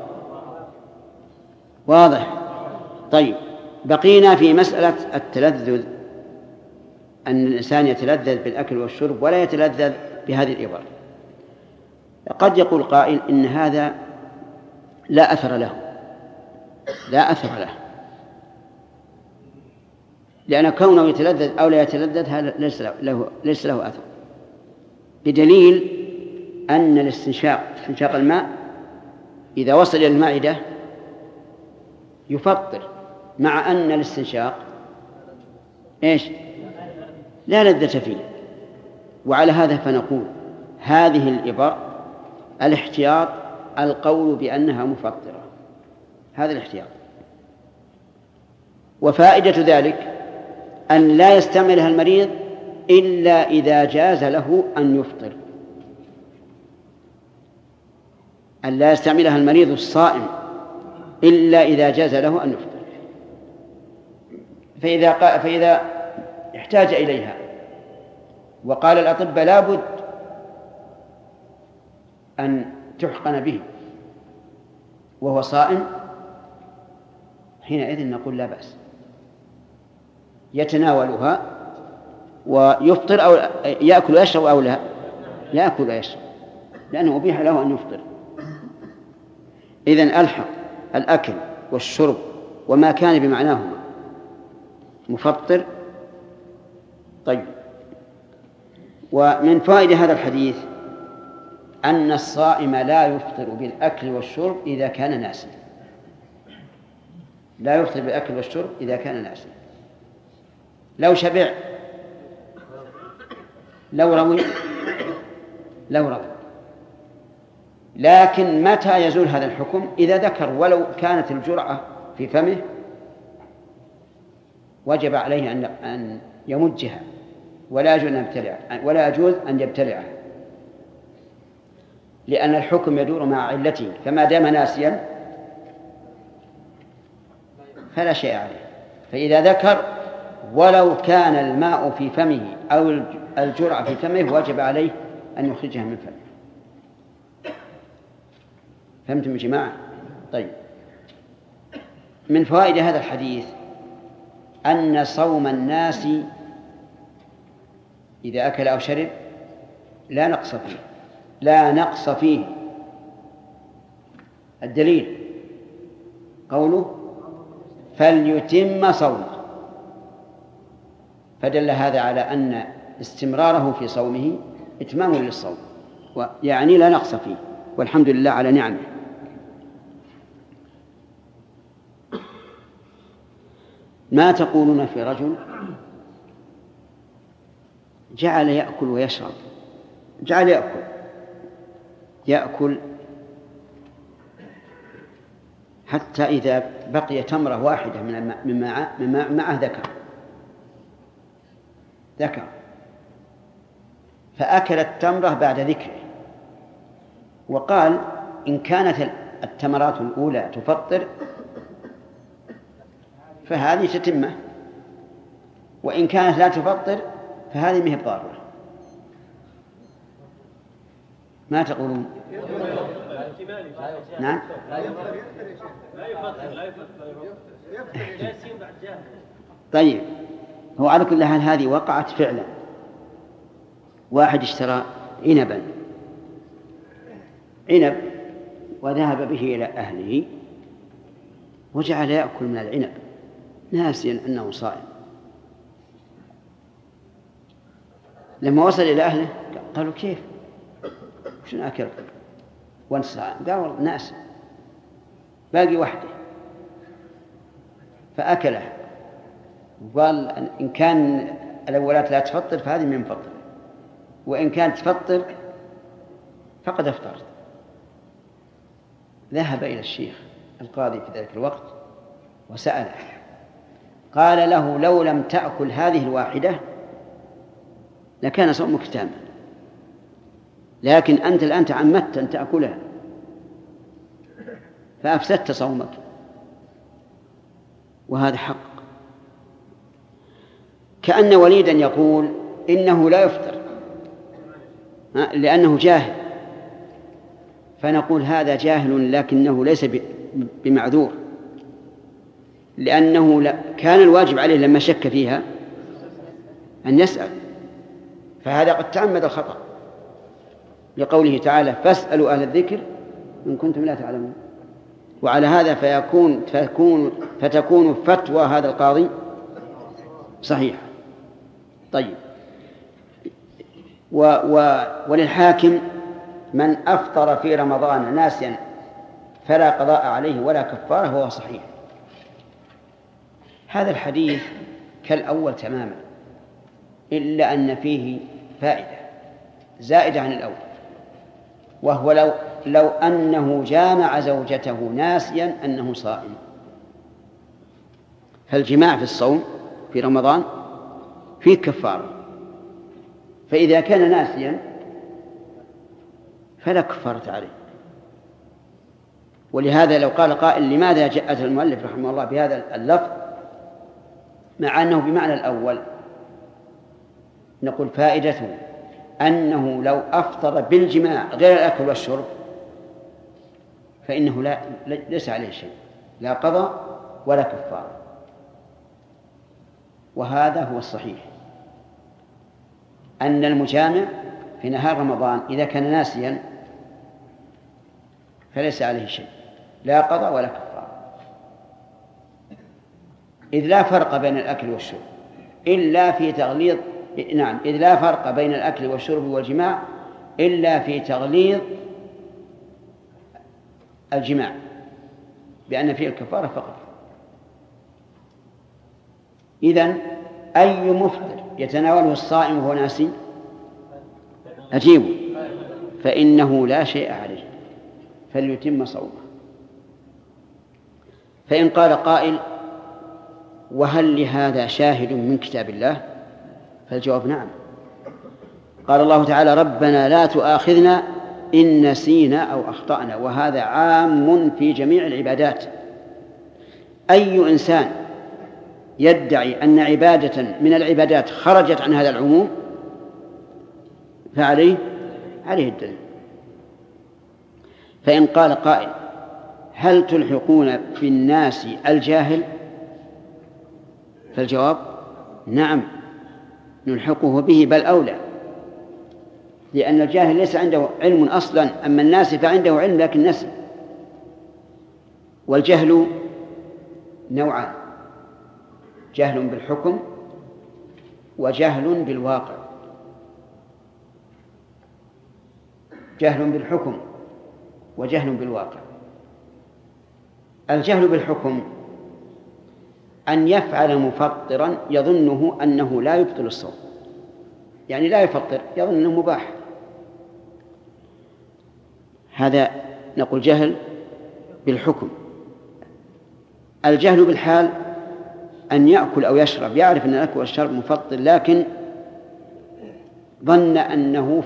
واضح. طيب، بقينا في مسألة التلذذ، أن الإنسان يتلذذ بالأكل والشرب ولا يتلذذ بهذه الإبر. قد يقول قائل إن هذا لا أثر له، لأن كونه يتلذذ أو لا يتلذذ هذا ليس له أثر، بدليل أن استنشاق الماء إذا وصل إلى المعدة يفطر، مع أن الاستنشاق لا لذة فيه. وعلى هذا فنقول هذه الإبر الاحتياط القول بأنها مفطرة، هذا الاحتياط. وفائدة ذلك أن لا يستعملها المريض إلا إذا جاز له أن يفطر، أن لا يستعملها المريض الصائم إلا إذا جاز له أن يفطر. فإذا احتاج إليها وقال الأطباء لا بد أن تحقن به وهو صائم، حينئذ نقول لا بأس، يتناولها ويفطر أو يأكل ويشرب أو لا يأكل ويشرب، لأنه أبيح له أن يفطر. إذن ألحق الأكل والشرب وما كان بمعناهما مفطر. طيب، ومن فائدة هذا الحديث أن الصائم لا يفطر بالأكل والشرب إذا كان ناسيا، لا يفطر بالأكل والشرب إذا كان ناسيا. لو شبع لو روي، لكن متى يزول هذا الحكم؟ إذا ذكر ولو كانت الجرعة في فمه وجب عليه أن يمجها ولا يجوز أن يبتلعها، لأن الحكم يدور مع علته، فما دام ناسيا فلا شيء عليه. فإذا ذكر ولو كان الماء في فمه أو الجرعة في فمه وجب عليه أن يخرجها من فمه. فهمتم يا جماعة؟ طيب، من فوائد هذا الحديث أن صوم الناس إذا أكل أو شرب لا نقص فيه. الدليل قوله فليتم صومه، فدل هذا على أن استمراره في صومه إتمام للصوم، يعني لا نقص فيه، والحمد لله على نعمه. ما تقولون في رجل جعل يأكل ويشرب، جعل يأكل حتى إذا بقي تمرة واحدة مما معه ذكر فأكل التمرة بعد ذكره، وقال إن كانت التمرات الأولى تفطر فهذه تتمة، وإن كانت لا تفطر فهذه ما هي ضارة. ما تقولون؟ نعم. طيب، هو على كل حال هذه وقعت فعلا. واحد اشترى عنب وذهب به إلى أهله وجعل يأكل من العنب ناسيا أنه صائم. لما وصل إلى أهله قالوا كيف شنو أكل وأنت صائم؟ قال والله ناس باقي وحده، فأكله وقال إن كان الأولات لا تفطر فهذه من فطر، وإن كانت تفطر فقد أفطرت. ذهب إلى الشيخ القاضي في ذلك الوقت وسأله، قال له لو لم تأكل هذه الواحدة لكان صومك تاما، لكن أنت الآن تعمدت أن تأكلها فأفسدت صومك، وهذا حق. كأن وليدا يقول إنه لا يفطر لأنه جاهل، فنقول هذا جاهل لكنه ليس بمعذور، لأنه كان الواجب عليه لما شك فيها أن يسأل، فهذا قد تعمد الخطأ لقوله تعالى فاسألوا أهل الذكر إن كنتم لا تعلمون. وعلى هذا فتكون فتوى هذا القاضي صحيحة. طيب، وللحاكم من أفطر في رمضان ناسيا فلا قضاء عليه ولا كفارة وهو صحيح. هذا الحديث كالأول تماما، إلا أن فيه فائدة زائدة عن الأول، وهو لو أنه جامع زوجته ناسيا أنه صائم. فالجماع في الصوم في رمضان فيه كفارة، فإذا كان ناسيا فلا كفارة عليه. ولهذا لو قال قائل لماذا جاء المؤلف رحمه الله بهذا اللفظ مع أنه بمعنى الأول، نقول فائدته أنه لو أفطر بالجماع غير الأكل والشرب فإنه ليس عليه شيء، لا قضاء ولا كفارة. وهذا هو الصحيح، أن المجامع في نهار رمضان إذا كان ناسيا فليس عليه شيء، لا قضاء ولا كفارة، إذ لا فرق بين الأكل والشرب إلا في تغليظ. نعم، إذ لا فرق بين الأكل والشرب والجماع إلا في تغليظ الجماع بأن فيه الكفارة فقط. إذن أي مفطر يتناوله الصائم وهو ناسي أجيبه، فإنه لا شيء عليه فليتم صومه. فإن قال قائل وهل لهذا شاهد من كتاب الله؟ فالجواب نعم. قال الله تعالى ربنا لا تؤاخذنا إن نسينا أو أخطأنا، وهذا عام في جميع العبادات. أي إنسان يدعي أن عبادة من العبادات خرجت عن هذا العموم فعليه الدليل. فإن قال قائل هل تلحقون بالناس الجاهل؟ فالجواب نعم، نلحقه به بل أولى، لأن الجاهل ليس عنده علم أصلا، أما الناس فعنده علم لكن نسي. والجهل نوعان، جهل بالحكم وجهل بالواقع. جهل بالحكم وجهل بالواقع. الجهل بالحكم أن يفعل مفطرا يظنه أنه لا يبطل الصوم، يعني لا يفطر يظن أنه مباح، هذا نقول جهل بالحكم. الجهل بالحال أن يأكل أو يشرب، يعرف أن الأكل والشرب مفطر لكن ظن أنه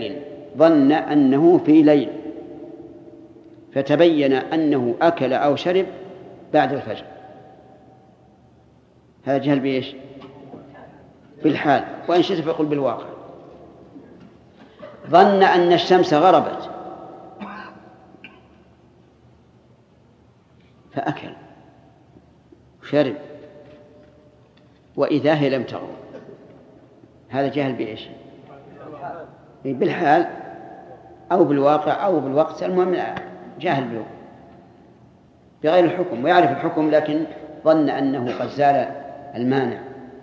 في ليل فتبين أنه أكل أو شرب بعد الفجر، هذا جهل بإيش؟ بالحال، وإن شئت فقل بالواقع. ظن أن الشمس غربت فأكل شرب وإذا هي لم تغرب، هذا جهل بإيش؟ بالحال أو بالواقع أو بالوقت، المهم جاهل بغير الحكم، ويعرف الحكم لكن ظن أنه قد زال المانع.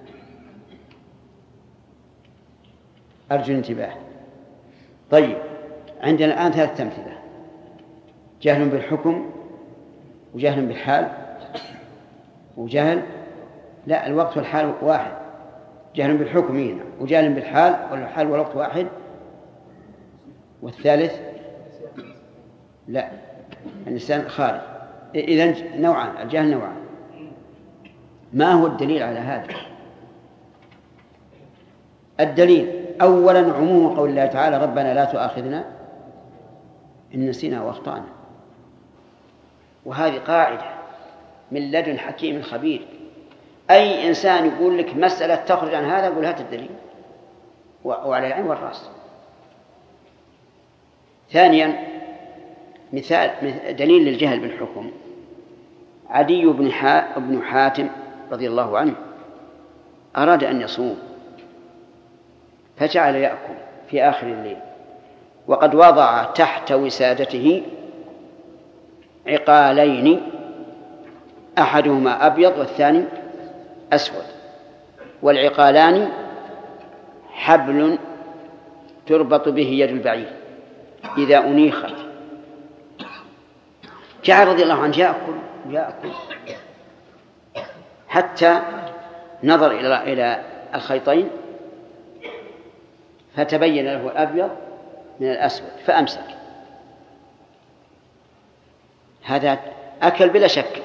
أرجو الانتباه. طيب، عندنا الآن 3 أمثلة: جهل بالحكم، وجهل بالحال، وجهل لا الوقت والحال واحد. جهل بالحكم هنا، وجهل بالحال، والحال والوقت واحد. والثالث لا، النسيان خارج. إذن نوعان، الجهل نوعان. ما هو الدليل على هذا؟ الدليل أولا عموم قول الله تعالى: ربنا لا تؤاخذنا إن نسينا وأخطأنا. وهذه قاعدة من لدن حكيم خبير. أي إنسان يقول لك مسألة تخرج عن هذا يقول هات الدليل، وعلى العين والرأس. ثانيا، مثال دليل للجهل بالحكم: عدي بن حاتم رضي الله عنه أراد أن يصوم فجعل يأكل في آخر الليل، وقد وضع تحت وسادته عقالين، أحدهما أبيض والثاني أسود، والعقالان حبل تربط به يد البعير إذا أنيخت. جعل رضي الله عنه يأكل حتى نظر إلى الخيطين فتبين له الأبيض من الأسود فأمسك. هذا أكل بلا شك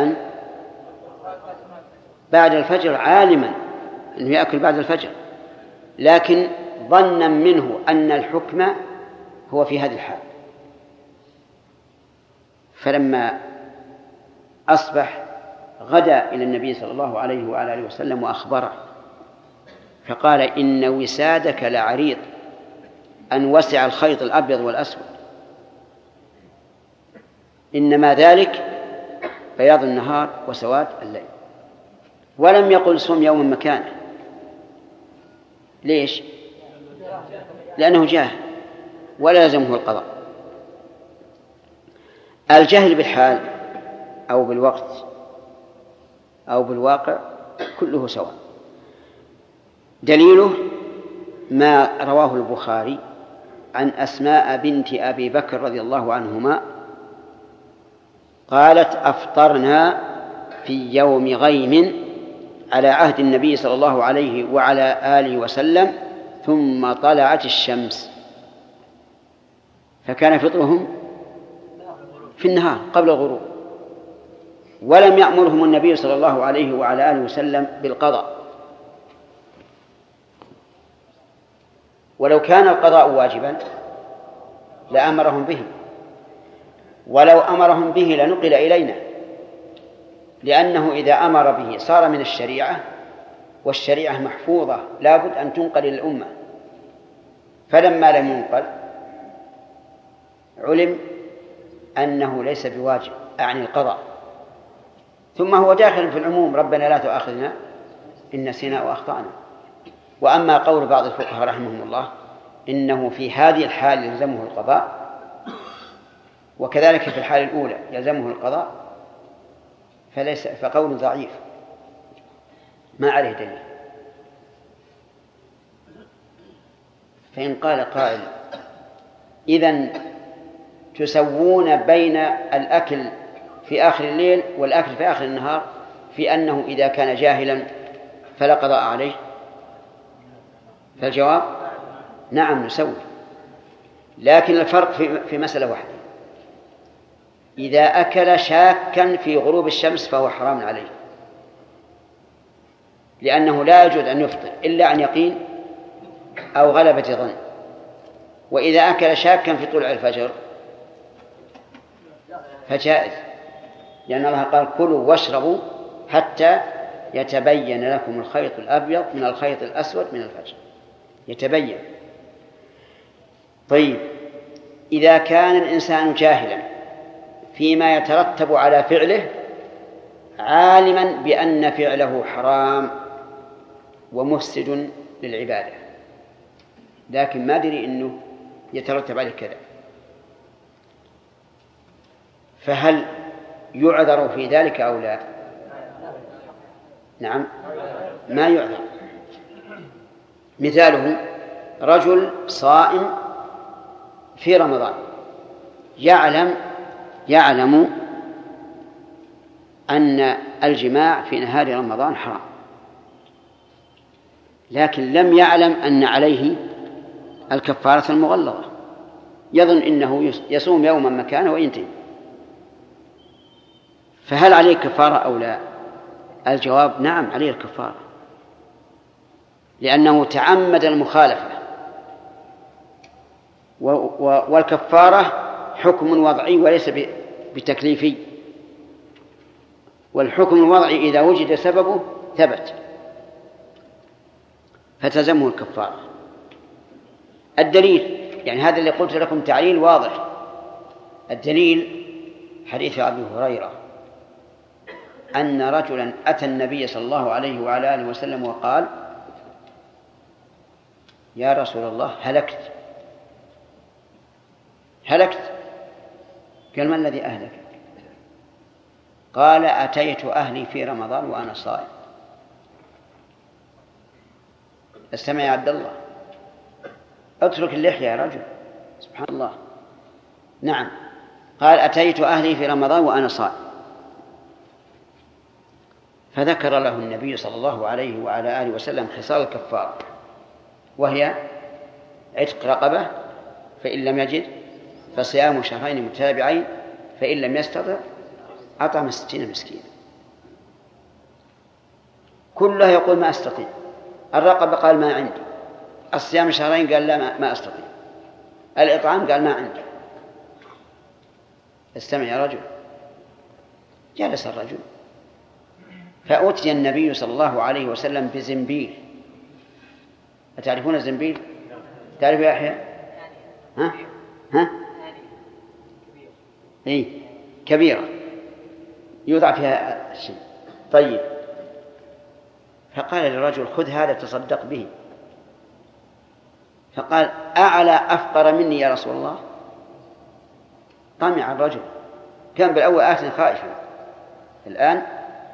بعد الفجر، عالما أنه يأكل بعد الفجر، لكن ظنا منه أن الحكم هو في هذه الحال. فلما أصبح غدا إلى النبي صلى الله عليه وعلى آله وسلم وأخبره، فقال: إن وسادك لعريض أن وسع الخيط الأبيض والأسود، إنما ذلك بياض النهار وسواد الليل. ولم يقل صم يوما مكانه. ليش؟ لأنه جاهل ولا يلزمه القضاء. الجهل بالحال أو بالوقت أو بالواقع كله سواء. دليله ما رواه البخاري عن أسماء بنت أبي بكر رضي الله عنهما قالت: أفطرنا في يوم غيم على عهد النبي صلى الله عليه وعلى آله وسلم ثم طلعت الشمس، فكان فطرهم في النهار قبل الغروب، ولم يأمرهم النبي صلى الله عليه وعلى آله وسلم بالقضاء. ولو كان القضاء واجبا لأمرهم به، ولو أمرهم به لنقل إلينا، لأنه إذا أمر به صار من الشريعة، والشريعة محفوظة لا بد أن تنقل إلى الأمة. فلما لم ينقل علم أنه ليس بواجب، أعني القضاء. ثم هو داخل في العموم: ربنا لا تؤاخذنا إن نسينا وأخطأنا. وأما قول بعض الفقهاء رحمهم الله إنه في هذه الحال يلزمه القضاء، وكذلك في الحال الأولى يلزمه القضاء، فقول ضعيف ما عليه دليل. فإن قال قائل: إذن تسوون بين الأكل في آخر الليل والأكل في آخر النهار في أنه إذا كان جاهلا فلا قضاء عليه؟ فالجواب: نعم نسوي، لكن الفرق في مسألة واحدة: إذا أكل شاكا في غروب الشمس فهو حرام عليه، لأنه لا يجوز أن يفطر إلا عن يقين أو غلبة ظن. وإذا أكل شاكا في طلوع الفجر فجائز، لأن الله قال: كلوا واشربوا حتى يتبين لكم الخيط الأبيض من الخيط الأسود من الفجر. يتبين. طيب، إذا كان الإنسان جاهلا فيما يترتب على فعله، عالما بأن فعله حرام ومفسد للعبادة، لكن ما أدري أنه يترتب عليه كذا، فهل يعذر في ذلك أو لا؟ نعم، ما يعذر. مثاله رجل صائم في رمضان يعلم أن الجماع في نهار رمضان حرام، لكن لم يعلم أن عليه الكفارة المغلظة، يظن إنه يصوم يوما مكانه وينتهي، فهل عليه كفارة أو لا؟ الجواب نعم، عليه الكفارة، لأنه تعمد المخالفة، والكفارة حكم وضعي وليس بتكليفي، والحكم الوضعي إذا وجد سببه ثبت فتلزمه الكفارة. الدليل، يعني هذا اللي قلت لكم تعليل واضح. الدليل حديث أبي هريرة أن رجلا أتى النبي صلى الله عليه وعلى آله وسلم وقال: يا رسول الله، هلكت. قال: ما الذي أهلك؟ قال: أتيت أهلي في رمضان وأنا صائم. استمع يا عبد الله، اترك اللحية يا رجل، سبحان الله. نعم، قال: أتيت أهلي في رمضان وأنا صائم. فذكر له النبي صلى الله عليه وعلى آله وسلم خصال الكفارة، وهي عتق رقبة، فإن لم يجد فصيام شهرين متتابعين، فإن لم يستطع أطعم 60 مسكينا. كلها يقول ما أستطيع. الرقبة قال ما عندي، الصيام شهرين قال لا ما أستطيع، الإطعام قال ما عندي. استمع يا رجل. جلس الرجل فأتي النبي صلى الله عليه وسلم بزنبيل. أتعرفون الزنبيل؟ تعرف يا يحيى؟ ها؟ إيه، كبيرة يوضع فيها الشيء. طيب، فقال للرجل: خذ هذا تصدق به. فقال: أعلى أفقر مني يا رسول الله؟ طمع الرجل، كان بالأول خائفا، الآن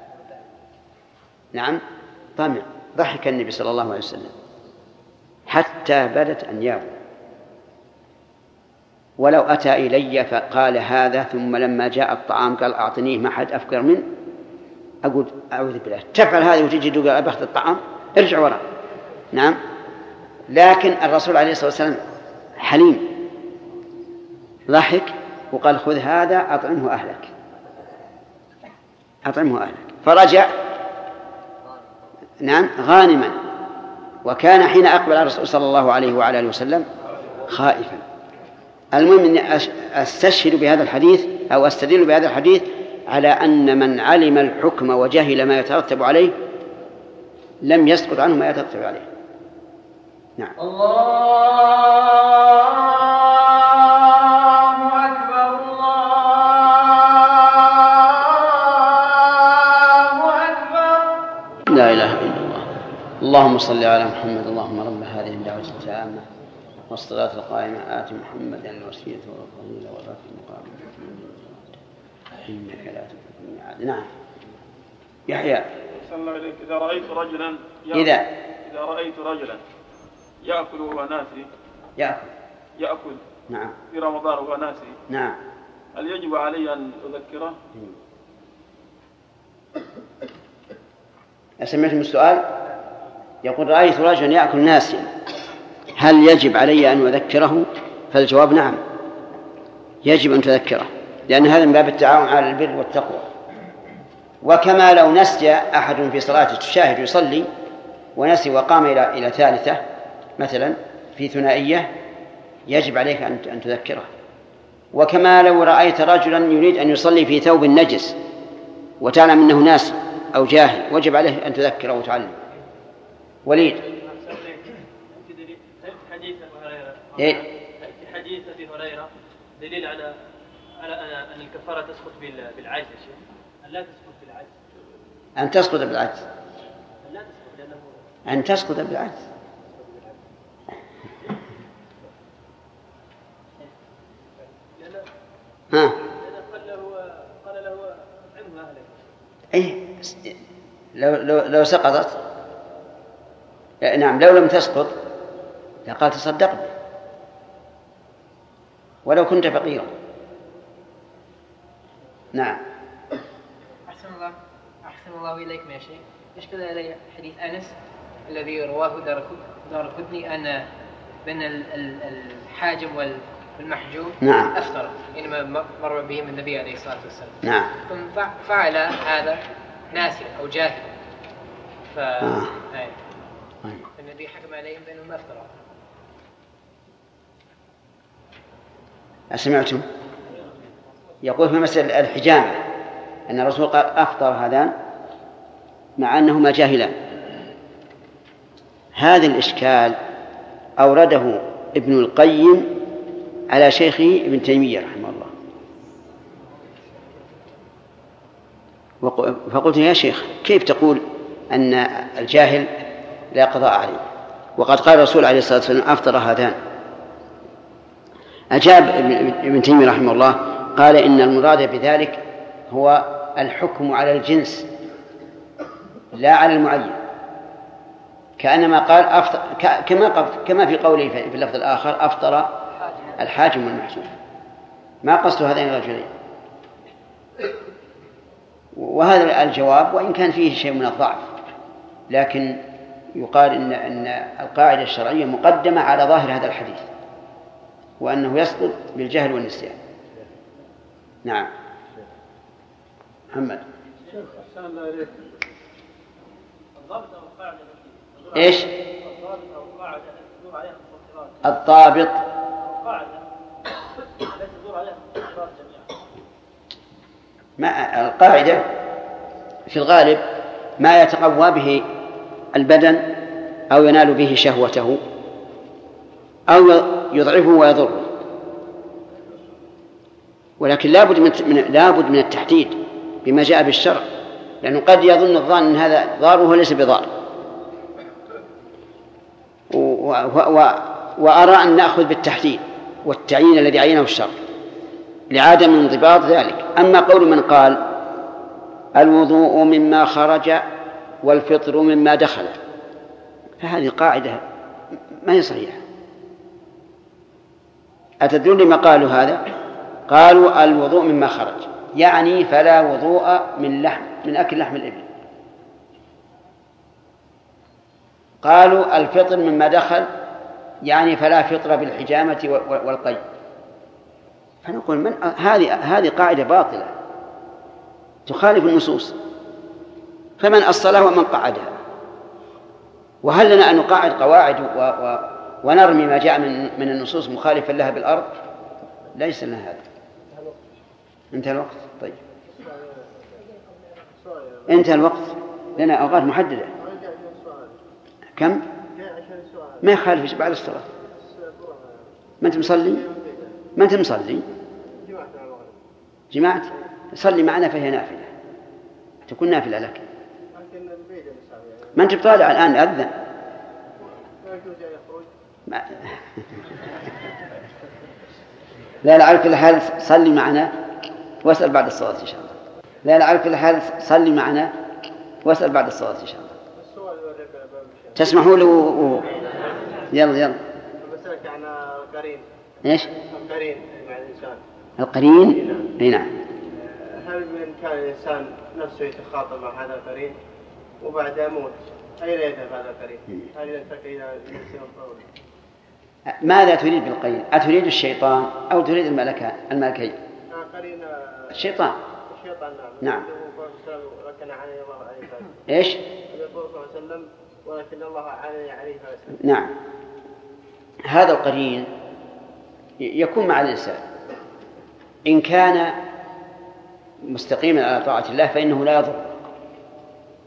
نعم طمع. ضحك النبي صلى الله عليه وسلم حتى بدت أنيابه، ولو أتى إلي فقال هذا ثم لما جاء الطعام قال أعطنيه ما حد أفقر منه، أقول أعوذ بالله، تفعل هذه وتجي تقول أبخذ الطعام، ارجع وراء. نعم، لكن الرسول عليه الصلاة والسلام حليم، ضحك وقال: خذ هذا أطعمه أهلك. فرجع نعم غانما، وكان حين أقبل على الرسول صلى الله عليه وعلى آله وسلم خائفا. المهم أني أستشهد بهذا الحديث أو أستدل بهذا الحديث على أن من علم الحكم وجهل ما يترتب عليه لم يسقط عنه ما يترتب عليه. نعم. لا إله إلا الله. اللهم صل على محمد. اللهم رب هذه الدعوة التامة والصلاة القائمة آت محمدا الوسيلة والفضيلة والرفع المقام إنك لا تخلف الميعاد. نعم يحيى. صلى الله عليك. إذا رأيت رجلا يأكل وهو ناسي. يأكل نعم في رمضان وهو ناسي. نعم، هل يجب علي أن أذكره؟ أسمعتم السؤال؟ يقول: رأيت رجلا يأكل ناسيا، هل يجب علي أن أذكره؟ فالجواب نعم، يجب أن تذكره، لأن هذا من باب التعاون على البر والتقوى. وكما لو نسي أحد في صلاة تشاهد يصلي ونسي وقام إلى ثالثة مثلا في ثنائية، يجب عليك أن تذكره. وكما لو رأيت رجلا يريد أن يصلي في ثوب نجس وتعلم أنه ناسي أو جاهل وجب عليه أن تذكر أو تعلم. وليد. حديث أبي هريرة. في حديث أبي هريرة دليل على أن الكفارة تسقط بالعجز يا شيخ. أن لا تسقط بالعجز. أن تسقط بالعجز. أن لا تسقط لأنه. أن تسقط بالعجز. ها. قال له أطعمه أهلك. إيه لو سقطت نعم لو لم تسقط لقال تصدق به ولو كنت فقيرا. نعم. أحسن الله إليكم يا شيخ. يشكل علي حديث أنس الذي رواه دارقطني أن بين الحاجم والمحجوم نعم. أفطر إنما مر بهم النبي عليه الصلاة والسلام. نعم. ثم فعل هذا ناسيا أو جاهلا النبي حكم عليهم بأنهم أفطروا. أسمعتم؟ يقول في مسألة الحجامة أن الرسول قال أفطر هذان مع أنهما جاهلان. هذا الإشكال أورده ابن القيم على شيخه ابن تيمية رحمه الله، فقلت يا شيخ كيف تقول أن الجاهل لا قضاء عليه وقد قال الرسول عليه الصلاة والسلام أفطر هذان؟ أجاب ابن تيمية رحمه الله قال إن المراد بذلك هو الحكم على الجنس لا على المعين، كأنما قال أفطر كما في قوله في اللفظ الآخر أفطر الحاجم والمحجوم، ما قصد هذين الرجلين. وهذا الجواب وإن كان فيه شيء من الضعف لكن يقال إن القاعدة الشرعية مقدمة على ظاهر هذا الحديث وأنه يسقط بالجهل والنسيان. نعم. محمد. إيش؟ الضابط ما القاعدة في الغالب ما يتقوى به البدن أو ينال به شهوته أو يضعفه ويضره، ولكن لابد من التحديد بما جاء بالشرع، لأنه قد يظن الظان أن هذا ضار وهو ليس بضار. وأرى أن نأخذ بالتحديد والتعيين الذي عينه الشرع لعدم انضباط ذلك. أما قول من قال الوضوء مما خرج والفطر مما دخل فهذه قاعدة ما هي صحيحة. أتدرون لما قالوا هذا؟ قالوا الوضوء مما خرج يعني فلا وضوء من أكل لحم الإبل. قالوا الفطر مما دخل يعني فلا فطر بالحجامة والقي. فنقول هذه قاعدة باطلة تخالف النصوص، فمن أصلها ومن قعدها. وهل لنا أن نقاعد قواعد ونرمي ما جاء من النصوص مخالفا لها بالأرض؟ ليس لنا هذا. انتهى الوقت. طيب انتهى الوقت، لنا أوقات محددة. كم؟ ما يخالف بعد الصلاة. ما أنت مصلي؟ ما أنت مصلي؟ جماعة صلي معنا فهي نافلة، تكون نافلة لك. ما أنت بطالع الآن أذن. لا على كل حال صلي معنا واسأل بعد الصلاة إن شاء الله. لا على كل حال صلي معنا واسأل بعد الصلاة إن شاء الله. تسمحوا له يلا. بسألك عن القرين. إيش؟ القرين مع الإنسان. القرين؟ أي نعم. هل بإمكان الإنسان نفسه يتخاطب مع هذا القرين وبعد يموت أين يذهب هذا القرين؟ هل يلتقي إلى نفسه أو ماذا تريد بالقرين؟ أتريد الشيطان أو تريد الملكين؟ قرين الشيطان. الشيطان نعم. ولكن عليه الله عليه وسلم. إيش؟ يقول صلى الله عليه وسلم ولكن الله عليه وسلم. نعم. هذا القرين يكون مع الإنسان إن كان مستقيما على طاعة الله فإنه لا يضر،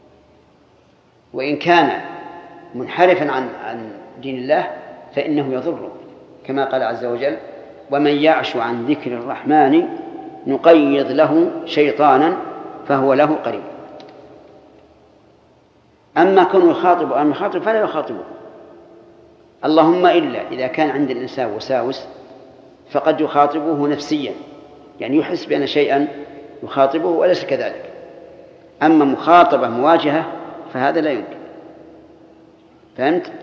وإن كان منحرفا عن دين الله فإنه يضره، كما قال عز وجل: ومن يعش عن ذكر الرحمن نقيض له شيطانا فهو له قريب. أما كونه يخاطب أو يخاطب فلا يخاطبه، اللهم إلا إذا كان عند الإنسان وساوس فقد يخاطبه نفسيا، يعني يحس بأن شيئا يخاطبه وليس كذلك. أما مخاطبة مواجهة فهذا لا يمكن. فهمت؟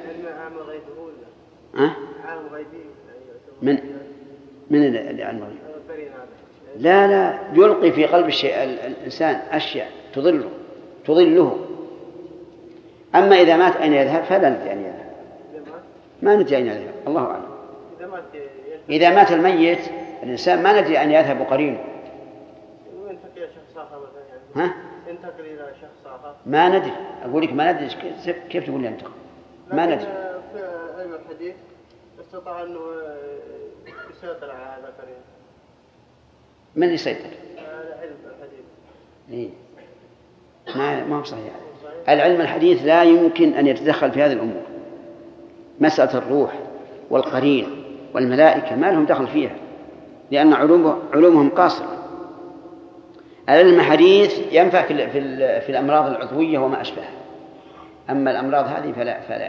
من العلم الغيبي؟ لا يلقي في قلب الإنسان أشياء تضله. أما إذا مات أين يذهب فلا ندري أين يذهب، ما ندري أين يذهب، الله أعلم. إذا مات الميت الإنسان ما ندري أن يذهب قرينه. ينتقل إلى شخص آخر مثلا، ها؟ ينتقل إلى شخص آخر. ما ندري، أقول لك ما ندري، كيف تقول لي ينتقل؟ ما ندري. في علم الحديث استطاع أنه يسيطر على هذا القرين. من اللي يسيطر؟ علم الحديث. إيه؟ ما هو صحيح. العلم الحديث لا يمكن أن يتدخل في هذه الأمور. مسألة الروح والقرين والملائكة ما لهم دخل فيها، لأن علومهم قاصرة. العلم الحديث ينفع في الأمراض العضوية وما أشبهها، أما الأمراض هذه فلا. 5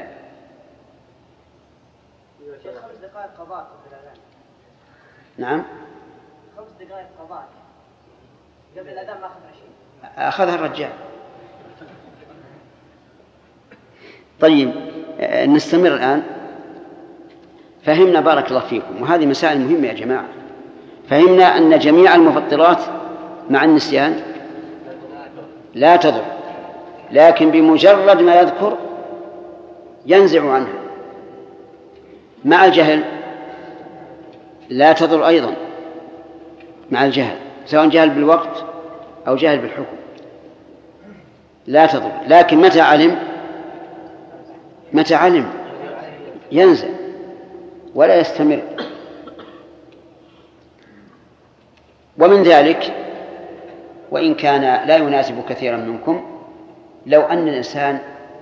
دقائق قضاء في الأذان. نعم، 5 دقائق قضاء قبل الأذان ما أخذ 20. أخذها الرجال. طيب نستمر الآن. فهمنا بارك الله فيكم، وهذه مسائل مهمة يا جماعة. فهمنا أن جميع المفطرات مع النسيان لا تضر، لكن بمجرد ما يذكر ينزع عنها. مع الجهل لا تضر أيضا، مع الجهل سواء جهل بالوقت أو جهل بالحكم لا تضر، لكن متى علم ينزع ولا يستمر. ومن ذلك، وإن كان لا يناسب كثيرا منكم، لو أن الإنسان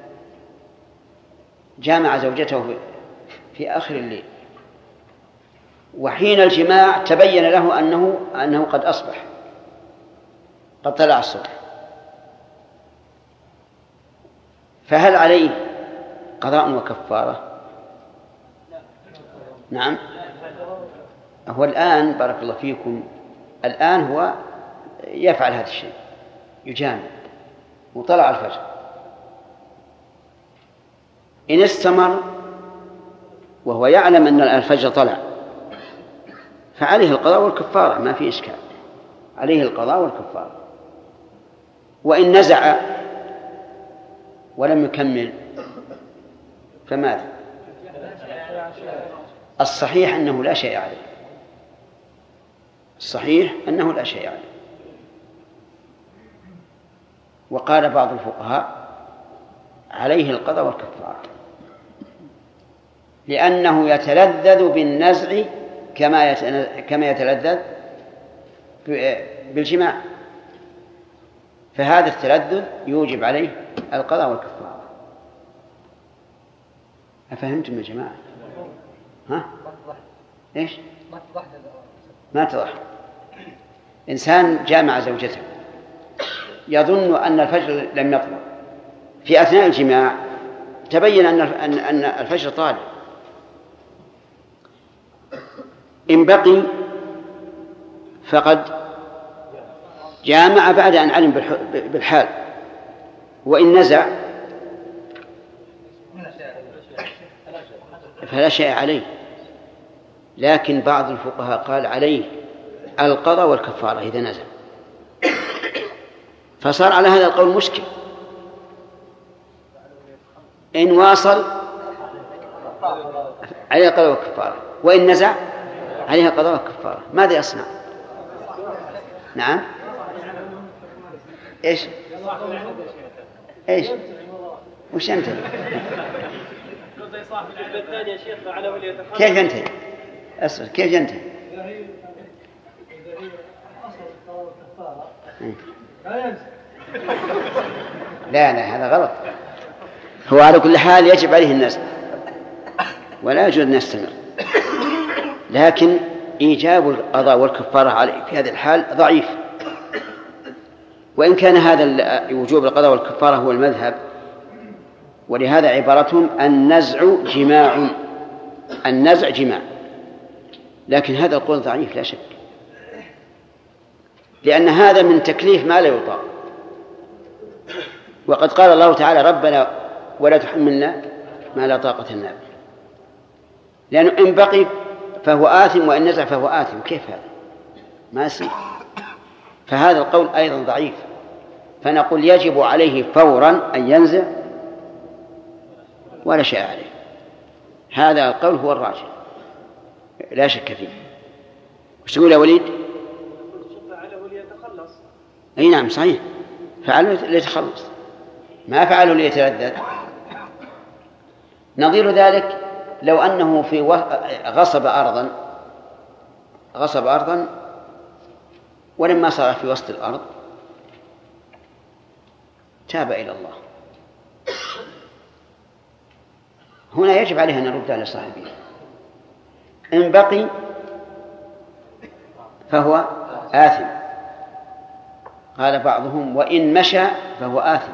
جامع زوجته في آخر الليل، وحين الجماع تبين له أنه قد أصبح، قد طلع الصبح، فهل عليه قضاء وكفارة؟ نعم. هو الآن بارك الله فيكم، الآن هو يفعل هذا الشيء، يجامع وطلع الفجر، إن استمر وهو يعلم أن الفجر طلع فعليه القضاء والكفارة، ما في إشكال، عليه القضاء والكفارة. وإن نزع ولم يكمل فماذا؟ الصحيح أنه لا شيء عليه، الصحيح أنه لا شيء عليه. وقال بعض الفقهاء عليه القضاء والكفارة، لأنه يتلذذ بالنزع كما يتلذذ بالجماع، فهذا التلذذ يوجب عليه القضاء والكفارة. أفهمتم يا جماعة؟ ها؟ إيش؟ ما اتضح. إنسان جامع زوجته يظن أن الفجر لم يطلع، في أثناء الجماع تبين أن الفجر طالع، إن بقي فقد جامع بعد أن علم بالحال، وإن نزع فلا شيء عليه. لكن بعض الفقهاء قال عليه القضاء والكفارة إذا نزع، فصار على هذا القول مشكل. إن واصل عليه القضاء والكفارة، وإن نزع عليه القضاء والكفارة، ماذا يصنع؟ نعم، إيش وش أنت؟ كيف ينتهي؟ أصبر، كيف ينتهي؟ لا هذا غلط. هو على كل حال يجب عليه النزع ولا يجوز أن يستمر، لكن إيجاب القضاء والكفارة عليه في هذه الحال ضعيف. وإن كان هذا وجوب القضاء والكفارة هو المذهب، ولهذا عبارتهم النزع جماع، النزع جماع، لكن هذا القول ضعيف لا شك، لأن هذا من تكليف ما لا يطاق. وقد قال الله تعالى ربنا ولا تحملنا ما لا طاقة لنا به، لأنه إن بقي فهو آثم وإن نزع فهو آثم، كيف هذا؟ ما يصير. فهذا القول أيضا ضعيف، فنقول يجب عليه فورا أن ينزع ولا شيء عليه. هذا القول هو الراجح لا شك فيه. وش تقول يا وليد؟ فعله ليتخلص. أي نعم صحيح، فعله ليتخلص، ما فعله ليتلذذ. نظير ذلك لو أنه في غصب أرضا ولما صار في وسط الأرض تاب إلى الله، هنا يجب عليه أن يرد على صاحبه. إن بقي فهو آثم، قال بعضهم وإن مشى فهو آثم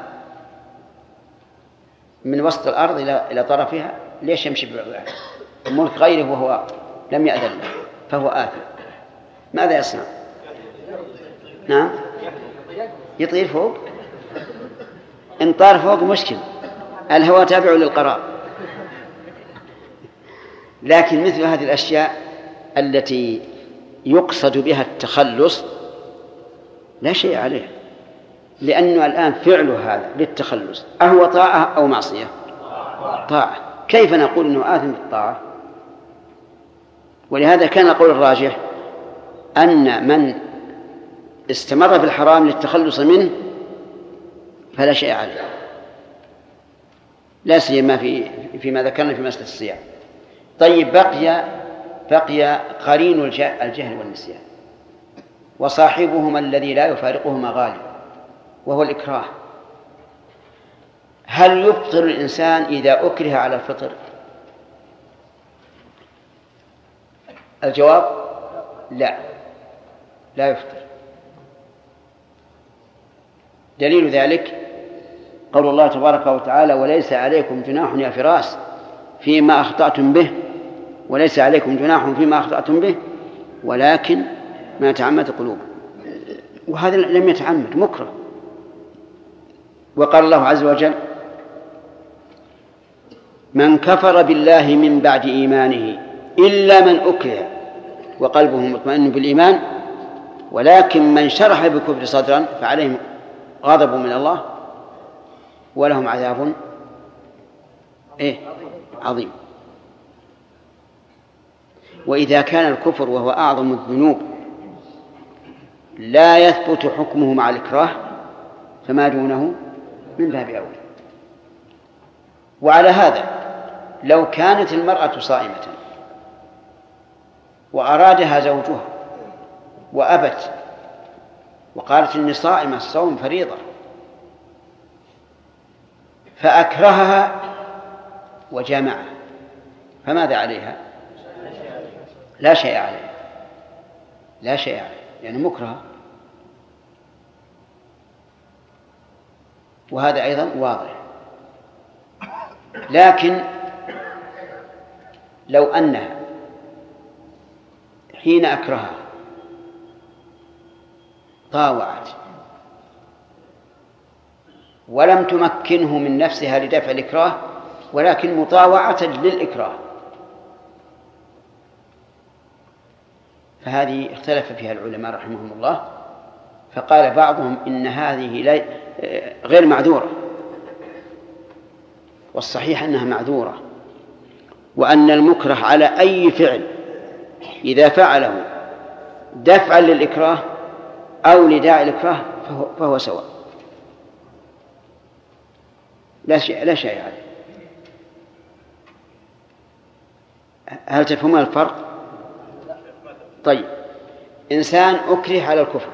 من وسط الأرض إلى طرفها، ليش يمشي بملك غيره وهو لم يأذن له؟ فهو آثم. ماذا يصنع؟ نعم يطير فوق، إن طار فوق مشكل، الهواء تابع للقرار. لكن مثل هذه الأشياء التي يقصد بها التخلص لا شيء عليه، لأنه الآن فعله هذا للتخلص أهو طاعة أو معصية؟ طاعة. كيف نقول أنه آثم بالطاعة؟ ولهذا كان القول الراجح أن من استمر في الحرام للتخلص منه فلا شيء عليه، لا سيما فيما ذكرنا في مسألة الصيام. طيب بقي قرين الجهل والنسيان، وصاحبهما الذي لا يفارقهما غالب وهو الإكراه. هل يفطر الإنسان إذا أكره على الفطر؟ الجواب لا يفطر. دليل ذلك قول الله تبارك وتعالى وليس عليكم جناح يا فراس فيما أخطأتم به، وليس عليكم جناح فيما أخطأتم به ولكن ما تعمد قلوب، وهذا لم يتعمد مكره. وقال الله عز وجل من كفر بالله من بعد إيمانه إلا من أكره وقلبه مطمئن بالإيمان ولكن من شرح بالكفر صدرا فعليهم غضب من الله ولهم عذاب عظيم. وإذا كان الكفر وهو أعظم الذنوب لا يثبت حكمه مع الإكراه فما دونه من باب أولى. وعلى هذا لو كانت المرأة صائمة وأرادها زوجها وأبت وقالت إني صائمة الصوم فريضة فأكرهها وجامعها فماذا عليها؟ لا شيء عليها، لا شيء عليها، يعني مكرهة. وهذا أيضا واضح. لكن لو أنها حين أكرهها طاوعت ولم تمكنه من نفسها لدفع الإكراه ولكن مطاوعة للإكراه، فهذه اختلف فيها العلماء رحمهم الله، فقال بعضهم إن هذه غير معذورة، والصحيح أنها معذورة، وأن المكره على أي فعل إذا فعله دفعا للإكراه أو لداعي الإكراه فهو سواء، لا شيء عليه. هل تفهمون الفرق؟ طيب، إنسان أكره على الكفر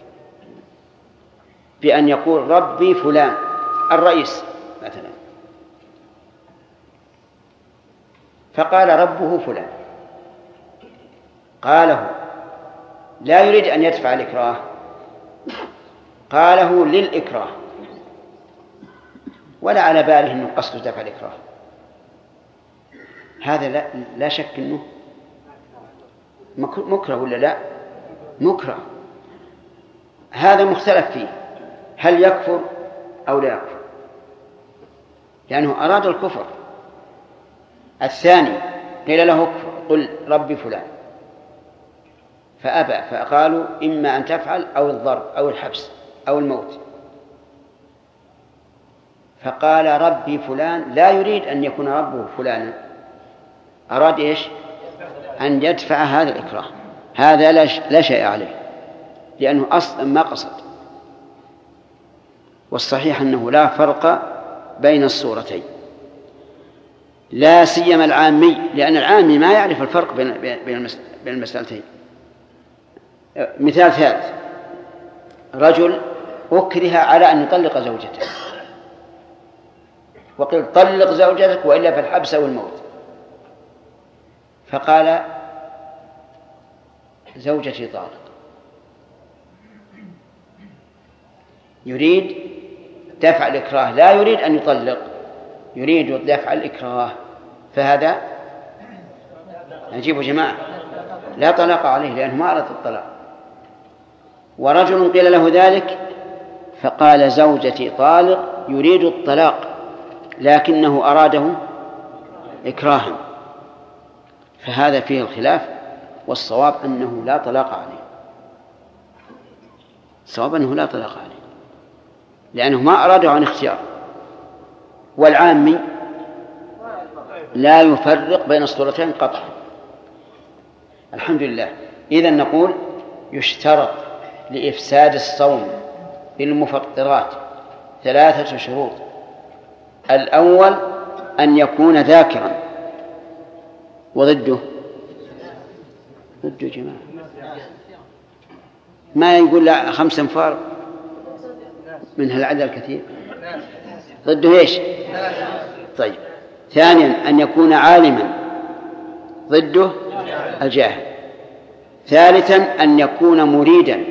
بأن يقول ربي فلان الرئيس مثلا، فقال ربه فلان، قاله لا يريد أن يدفع الإكراه، قاله للإكراه ولا على باله أنه قصد دفع الإكراه. هذا لا شك أنه مكره ولا لا؟ مكره. هذا مختلف فيه، هل يكفر أو لا يكفر؟ لأنه أراد الكفر. الثاني قيل له اكفر، قل ربي فلان، فأبى، فقالوا إما أن تفعل أو الضرب أو الحبس أو الموت. فقال ربي فلان لا يريد أن يكون ربه فلانا، أراد إيش؟ أن يدفع هذا الإكراه. هذا لا شيء عليه، لأنه أصلا ما قصد. والصحيح أنه لا فرق بين الصورتين، لا سيما العامي، لأن العامي ما يعرف الفرق بين المسألتين. مثال ثالث: رجل أكره على أن يطلق زوجته، وقيل طلق زوجتك وإلا فالحبس أو الموت، فقال زوجتي طالق، يريد دفع الإكراه، لا يريد أن يطلق، يريد دفع الإكراه، فهذا نجيب جماعة لا طلاق عليه لأنه ما أراد الطلاق. ورجل قيل له ذلك فقال زوجتي طالق، يريد الطلاق لكنه أراده إكراها، فهذا فيه الخلاف، والصواب أنه لا طلاق عليه، الصواب أنه لا طلاق عليه لأنه ما أراده عن اختيار. والعامي لا يفرق بين الصورتين قطعا. الحمد لله. إذن نقول يشترط لإفساد الصوم بالمفطرات 3 شروط: الأول أن يكون ذاكرا، وضده جماعة ما يقول لا 5 أنفار من هالعدد الكثير، ضده إيش؟ طيب. ثانيا أن يكون عالما، ضده الجاهل. ثالثا أن يكون مريدا،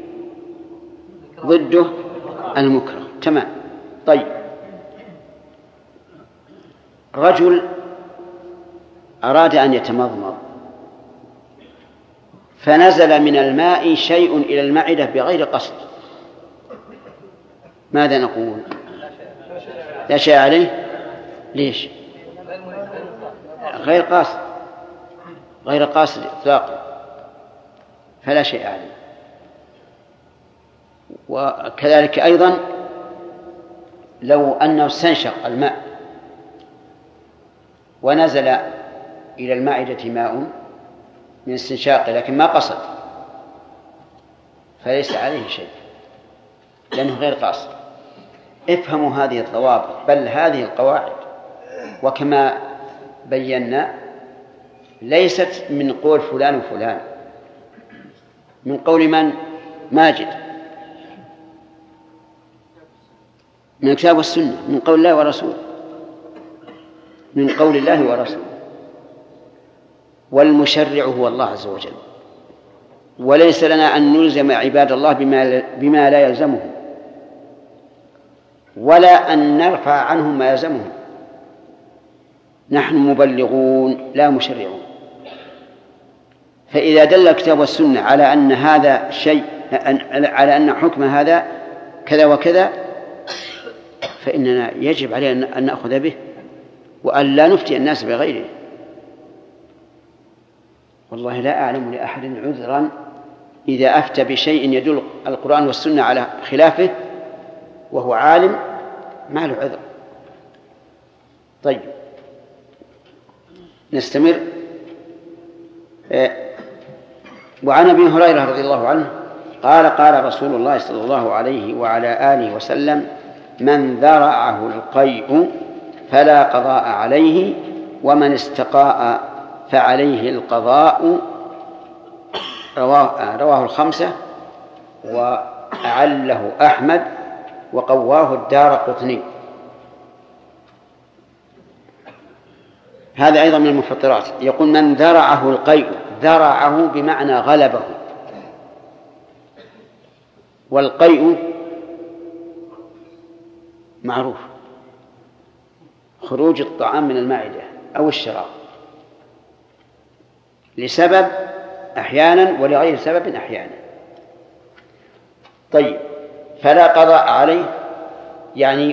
ضده المكره. تمام. طيب، رجل أراد أن يتمضمض فنزل من الماء شيء إلى المعدة بغير قصد، ماذا نقول؟ لا شيء عليه. ليش؟ غير قاصد إطلاقا، فلا شيء عليه. وكذلك أيضا لو أنه استنشق الماء ونزل إلى المعدة ماء من استنشاقه لكن ما قصد، فليس عليه شيء لأنه غير قاصد. افهموا هذه الضوابط، بل هذه القواعد، وكما بينا ليست من قول فلان وفلان، من قول من؟ ماجد، من الكتاب والسنة، من قول الله ورسوله، من قول الله ورسوله. والمشرع هو الله عز وجل، وليس لنا أن نلزم عباد الله بما لا يلزمهم، ولا أن نرفع عنهم ما يلزمهم. نحن مبلغون لا مشرعون. فإذا دل الكتاب والسنة على أن هذا شيء، على أن حكم هذا كذا وكذا، فإننا يجب علينا أن نأخذ به وأن لا نفتي الناس بغيره. والله لا أعلم لأحد عذرا إذا أفتى بشيء يدل القرآن والسنة على خلافه وهو عالم، ما له عذر. طيب، نستمر. وعن أبي هريرة رضي الله عنه قال: قال رسول الله صلى الله عليه وعلى آله وسلم: من ذرعه القيء فلا قضاء عليه، ومن استقاء فعليه القضاء. رواه الخمسة، وأعله أحمد، وقواه الدارقطني. هذا أيضا من المفطرات. يقول من ذرعه القيء، ذرعه بمعنى غلبه، والقيء معروف خروج الطعام من المعدة أو الشراب لسبب أحيانا ولغير سبب أحيانا. طيب، فلا قضاء عليه يعني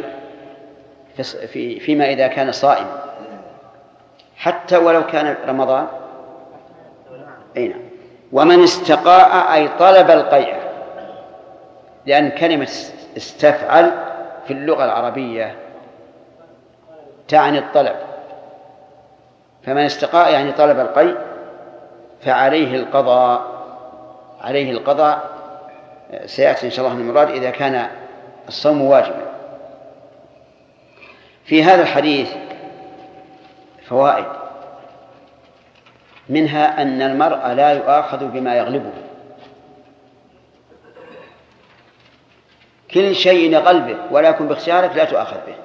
فيما إذا كان صائم حتى ولو كان رمضان. أين ومن استقاء أي طلب القيء، لأن كلمة استفعل في اللغة العربية تعني الطلب، فمن استقاء يعني طلب القيء فعليه القضاء. عليه القضاء سيأتي إن شاء الله المراد إذا كان الصوم واجبا. في هذا الحديث فوائد، منها أن المرء لا يؤاخذ بما يغلبه، كل شيء يغلبه ولا يكون باختيارك لا تؤاخذ به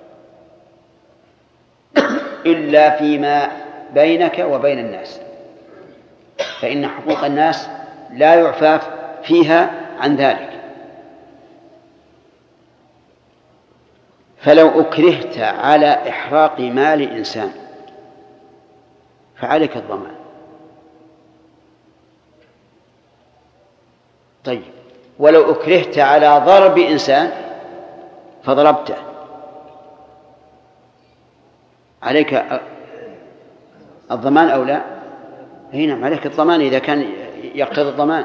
إلا فيما بينك وبين الناس، فإن حقوق الناس لا يعفى فيها عن ذلك. فلو أكرهت على إحراق مال إنسان فعليك الضمان. طيب، ولو أكرهت على ضرب إنسان فضربته عليك الضمان أو لا؟ نعم عليك الضمان إذا كان يقتضي الضمان.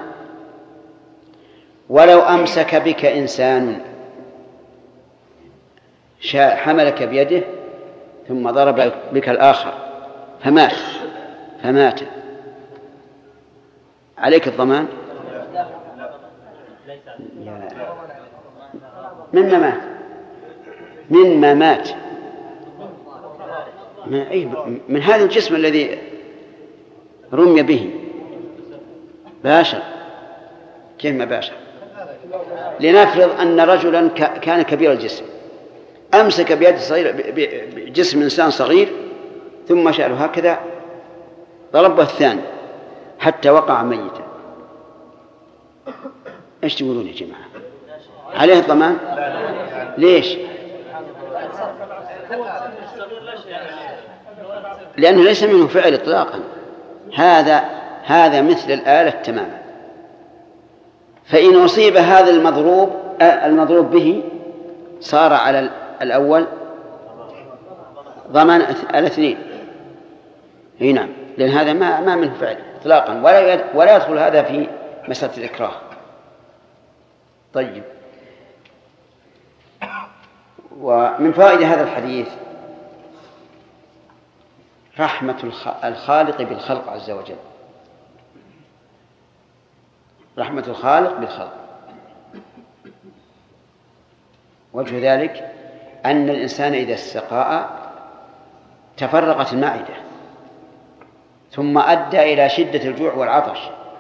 ولو أمسك بك إنسان حملك بيده ثم ضرب بك الآخر فمات عليك الضمان مما مات من هذا الجسم الذي رمي به باشر. كيف ما باشر؟ لنفرض أن رجلا كان كبير الجسم أمسك بيد صغير بجسم إنسان صغير ثم شاله هكذا ضربه الثاني حتى وقع ميتا. ايش تقولون يا جماعة؟ عليه الضمان؟ ليش؟ لأنه ليس منه فعل إطلاقا، هذا مثل الآلة تماما. فإن أصيب هذا المضروب به صار على الأول ضمان الاثنين. نعم، لأن هذا ما منه فعل إطلاقا ولا يدخل هذا في مسألة الإكراه. طيب، ومن فائدة هذا الحديث رحمة الخالق بالخلق عز وجل، رحمة الخالق بالخلق. وجه ذلك أن الإنسان إذا استقاء تفرقت المعدة ثم أدى إلى شدة الجوع والعطش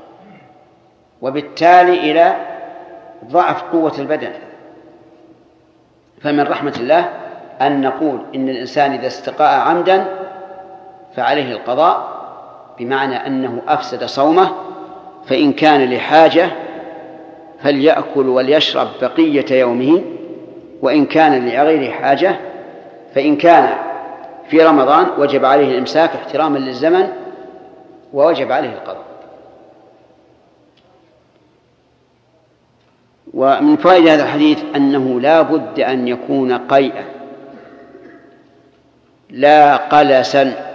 وبالتالي إلى ضعف قوة البدن. فمن رحمة الله أن نقول إن الإنسان إذا استقاء عمدا فعليه القضاء، بمعنى أنه أفسد صومه، فإن كان لحاجة فليأكل وليشرب بقية يومه، وإن كان لغير حاجة فإن كان في رمضان وجب عليه الإمساك احتراما للزمن ووجب عليه القضاء. ومن فائدة هذا الحديث أنه لا بد أن يكون قيئا لا قلسا،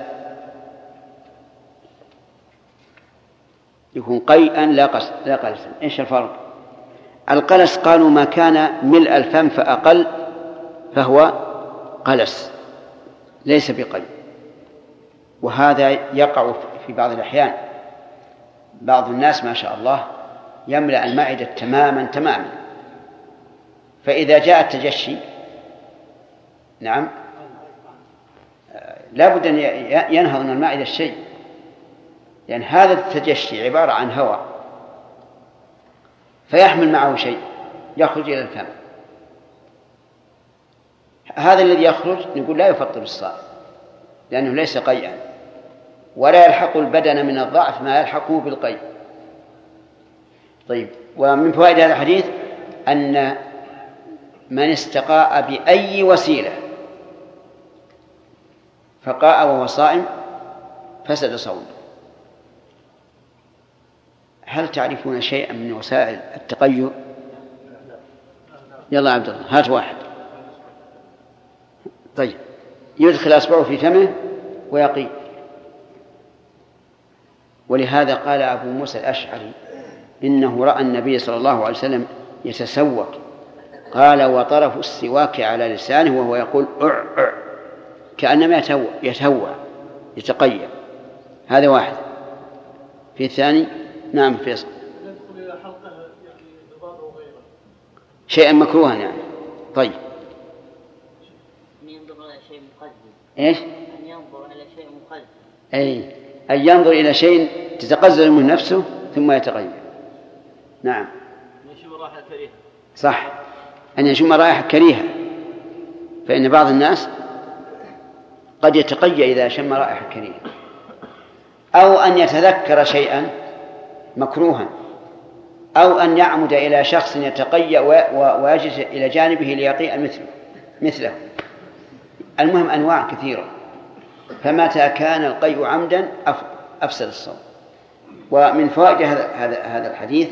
يكون قيئا لا قلسا. إيش الفرق؟ القلس قالوا ما كان ملء الفم فأقل فهو قلس ليس بقيء، وهذا يقع في بعض الأحيان. بعض الناس ما شاء الله يملأ المعدة تماما، فإذا جاء التجشي نعم لا بد أن ينهض من المعدة الشيء، لأن هذا التجشي عبارة عن هواء فيحمل معه شيء يخرج إلى الفم. هذا الذي يخرج نقول لا يفطر الصائم، لأنه ليس قيئا، ولا يلحق البدن من الضعف ما يلحقه بالقيء. طيب، ومن فوائد هذا الحديث أن من استقاء بأي وسيلة فقاء وهو صائم فسد صومه. هل تعرفون شيئا من وسائل التقيؤ؟ يلا عبد الله هات واحد. طيب، يدخل أصبعه في فمه ويقي. ولهذا قال أبو موسى الأشعري إنه رأى النبي صلى الله عليه وسلم يتسوك، قال وطرف السواك على لسانه وهو يقول أع أع، كأنما يتهوى يتقيأ. هذا واحد. في الثاني نعم فيصل، شيئا مكروها يعني. طيب، أن ينظر إلى شيء مقزز. إيش؟ أن ينظر إلى شيء مقزز. أي، أن ينظر إلى شيء تتقزز من نفسه ثم يتغير. نعم. يشم رائحة كريهة. صح، أن يشم رائحة كريهة، فإن بعض الناس قد يتقيأ إذا شم رائحة كريهة، أو أن يتذكر شيئا مكروها، أو أن يعمد إلى شخص يتقيأ ويجلس إلى جانبه ليقيء مثله. المهم أنواع كثيرة، فمتى كان القيء عمدا أفسد الصوم. ومن فوائد هذا الحديث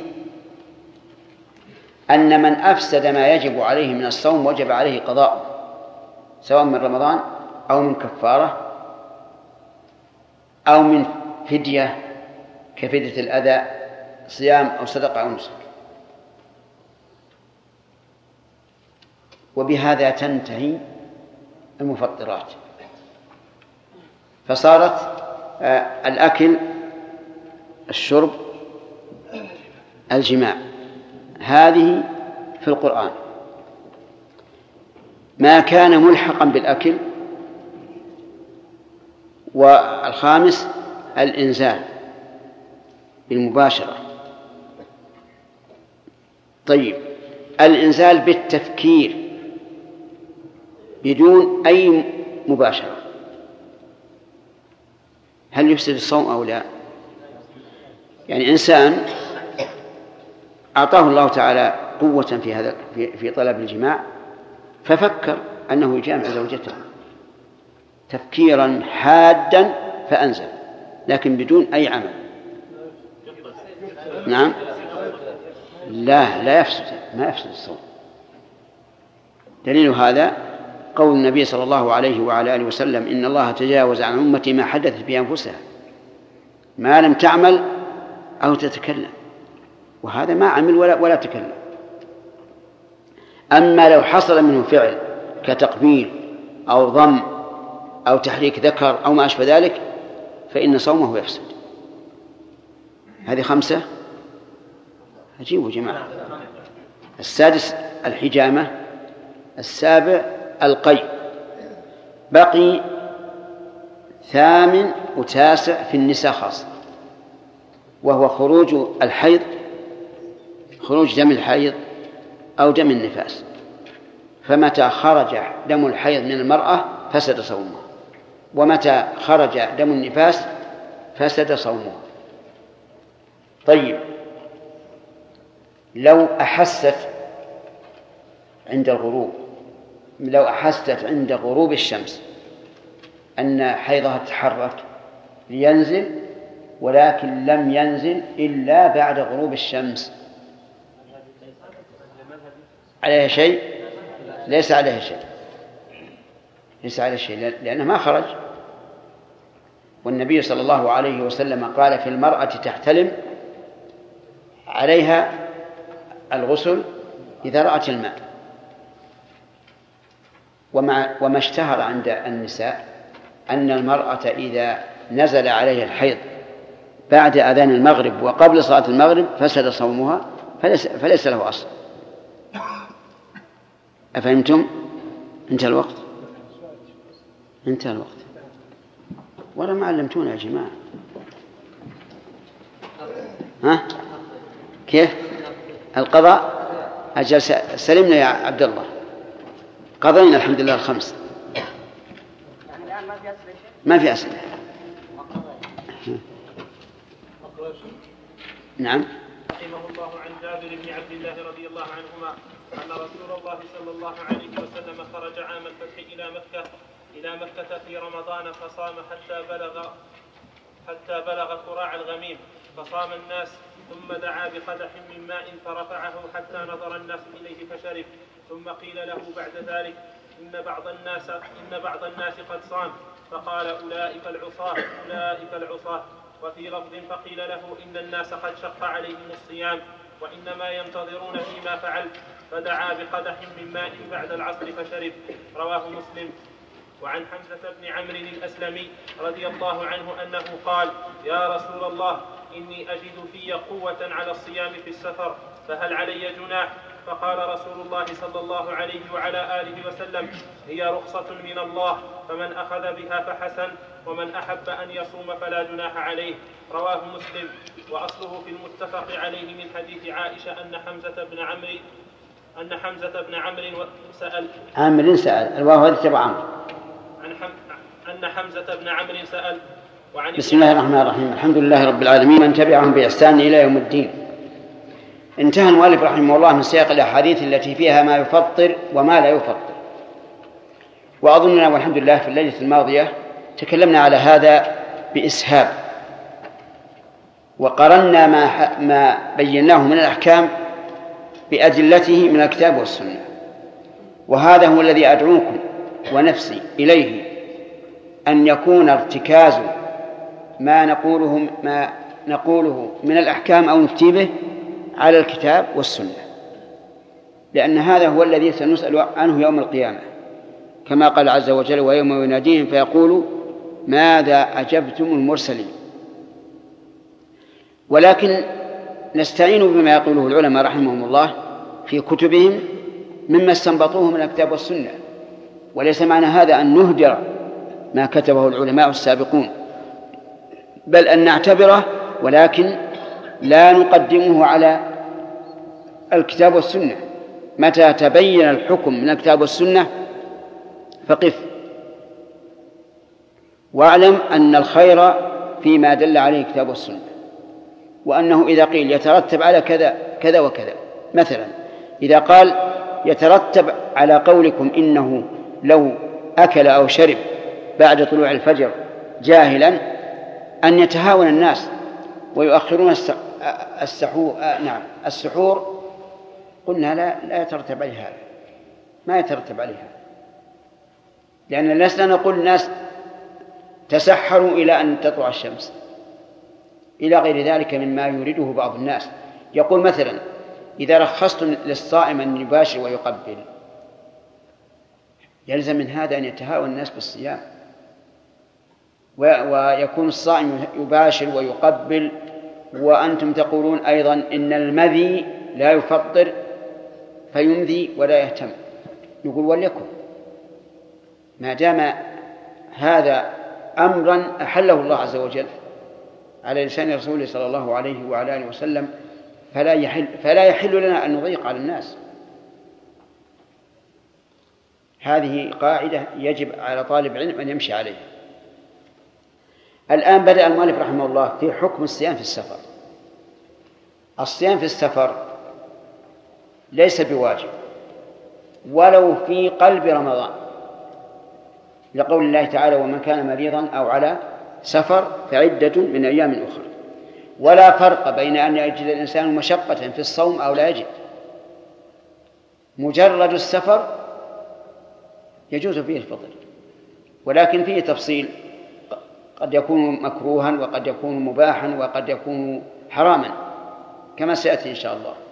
أن من أفسد ما يجب عليه من الصوم وجب عليه قضاء، سواء من رمضان أو من كفارة أو من فدية كفدية الأذى، صيام أو صدقة أو نسك. وبهذا تنتهي المفطرات، فصارت الأكل، الشرب، الجماع، هذه في القرآن. ما كان ملحقا بالأكل. والخامس الإنزال بالمباشرة. طيب، الإنزال بالتفكير بدون أي مباشرة، هل يفسد الصوم أو لا؟ يعني إنسان أعطاه الله تعالى قوة في طلب الجماع، ففكر أنه يجامع زوجته تفكيرا حادا فأنزل، لكن بدون أي عمل. نعم، لا يفسد، ما يفسد الصوم. دليل هذا قول النبي صلى الله عليه وعلى آله وسلم إن الله تجاوز عن أمتي ما حدثت بأنفسها ما لم تعمل أو تتكلم، وهذا ما عمل ولا تكلم. أما لو حصل منه فعل كتقبيل أو ضم أو تحريك ذكر أو ما أشبه ذلك فإن صومه يفسد. هذه 5. أجيبوا جماعة. السادس الحجامة. السابع القيء. بقي 8 و9 في النساء خاصة، وهو خروج الحيض، خروج دم الحيض أو دم النفاس. فمتى خرج دم الحيض من المرأة فسد صومها، ومتى خرج دم النفاس فسد صومها. طيب، لو أحست عند غروب الشمس أن حيضها تحرك لينزل، ولكن لم ينزل إلا بعد غروب الشمس، عليها شيء؟ ليس عليها شيء، لأنه ما خرج. والنبي صلى الله عليه وسلم قال في المرأة تحتلم عليها الغسل إذا رأت الماء. وما اشتهر عند النساء أن المرأة إذا نزل عليها الحيض بعد أذان المغرب وقبل صلاة المغرب فسد صومها، فليس له أصل. أفهمتم؟ انتهى الوقت. ولا ما علمتونا يا جماعة. ها؟ كيف؟ القضاء. أجل سلمنا يا عبد الله، قضينا الحمد لله 5. يعني الآن ما في ما في أسئلة. نعم. رحمه الله عن جابر بن عبد الله رضي الله عنهما أن رسول الله صلى الله عليه وسلم خرج عام الفتح إلى مكة في رمضان فصام حتى بلغ كراع الغميم فصام الناس ثم دعا بقدح من ماء فرفعه حتى نظر الناس إليه فشرب ثم قيل له بعد ذلك إن بعض الناس قد صام فقال أولئك العصاة وفي لفظ فقيل له إن الناس قد شق عليهم الصيام وإنما ينتظرون فيما فعل فدعا بقدح من ماء بعد العصر فشرب رواه مسلم. وعن حمزة بن عمرو الأسلمي رضي الله عنه أنه قال يا رسول الله إني أجد في قوة على الصيام في السفر فهل علي جناح؟ فقال رسول الله صلى الله عليه وعلى آله وسلم هي رخصة من الله فمن أخذ بها فحسن ومن أحب أن يصوم فلا جناح عليه رواه مسلم. وأصله في المتفق عليه من حديث عائشة أن حمزة بن عمرو سأل الواو هذا تبع عمرو أن حمزة بن عمرو سأل. بسم الله الرحمن الرحيم الحمد لله رب العالمين من تبعهم بإحسان إلى يوم الدين. انتهى المؤلف رحمه الله من سياق الأحاديث التي فيها ما يفطر وما لا يفطر، وأظننا والحمد لله في الليلة الماضية تكلمنا على هذا بإسهاب وقرنا ما بيناه من الأحكام بأدلته من الكتاب والسنة، وهذا هو الذي أدعوكم ونفسي إليه، أن يكون ارتكاز ما نقوله من الأحكام أو نفتي به على الكتاب والسنة، لأن هذا هو الذي سنسأل عنه يوم القيامة كما قال عز وجل ويوم يناديهم فيقول ماذا أجبتم المرسلين. ولكن نستعين بما يقوله العلماء رحمهم الله في كتبهم مما استنبطوه من الكتاب والسنة، وليس معنى هذا أن نهدر ما كتبه العلماء السابقون، بل أن نعتبره ولكن لا نقدمه على الكتاب والسنة. متى تبين الحكم من الكتاب والسنة فقف واعلم أن الخير فيما دل عليه الكتاب والسنة، وأنه إذا قيل يترتب على كذا كذا وكذا، مثلا إذا قال يترتب على قولكم إنه لو أكل أو شرب بعد طلوع الفجر جاهلا أن يتهاون الناس ويؤخرون السحور، قلنا لا يترتب عليه هذا، ما يترتب عليه هذا، لأن لسنا نقول الناس تسحروا إلى أن تطلع الشمس إلى غير ذلك مما يريده بعض الناس. يقول مثلا إذا رخصتم للصائم أن يباشر ويقبل، يلزم من هذا أن يتهاون الناس بالصيام، ويكون الصائم يباشر ويقبل وأنتم تقولون أيضا إن المذي لا يفطر فيمذي ولا يهتم. نقول وليكن، ما دام هذا أمرا أحله الله عز وجل على لسان رسوله صلى الله عليه وعلى آله وسلم فلا يحل لنا أن نضيق على الناس. هذه قاعدة يجب على طالب علم أن يمشي عليها. الآن بدأ المؤلف رحمه الله في حكم الصيام في السفر. الصيام في السفر ليس بواجب ولو في قلب رمضان، لقول الله تعالى ومن كان مريضا أو على سفر فعدة من أيام أخرى، ولا فرق بين أن يجد الإنسان مشقة في الصوم أو لا يجد، مجرد السفر يجوز فيه الفطر، ولكن فيه تفصيل، قد يكون مكروها وقد يكون مباحا وقد يكون حراما كما سيأتي إن شاء الله.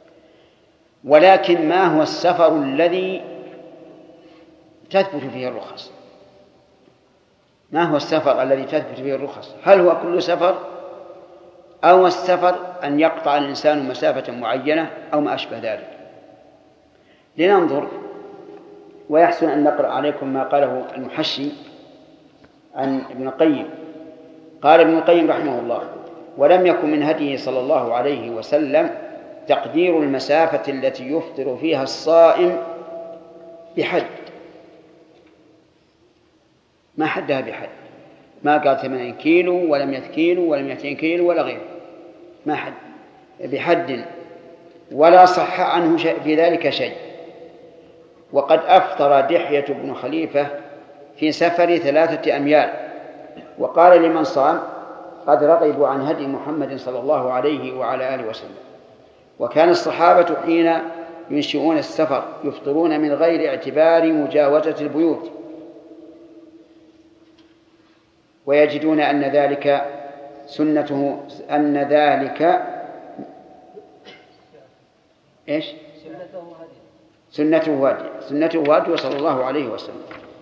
ولكن ما هو السفر الذي تثبت فيه الرخص؟ ما هو السفر الذي تثبت فيه الرخص؟ هل هو كل سفر أو السفر أن يقطع الإنسان مسافة معينة أو ما أشبه ذلك؟ لننظر، ويحسن أن نقرأ عليكم ما قاله المحشي عن ابن القيم. قال ابن القيم رحمه الله ولم يكن من هديه صلى الله عليه وسلم تقدير المسافة التي يفطر فيها الصائم بحد، ما حدها بحد، ما قال 80 كيلو ولا 100 كيلو ولا 200 كيلو ولا غيره، ما حد بحد، ولا صح عنه في ذلك شيء. وقد أفطر دحية بن خليفة في سفر 3 أميال، وقال لمن صام: قد رغبوا عن هدي محمد صلى الله عليه وعلى آله وسلم. وكان الصحابة حين ينشئون السفر يفطرون من غير اعتبار مجاوزة البيوت، ويجدون أن ذلك سنته، أن ذلك إيش؟ سنته هدي صلى الله عليه وسلم.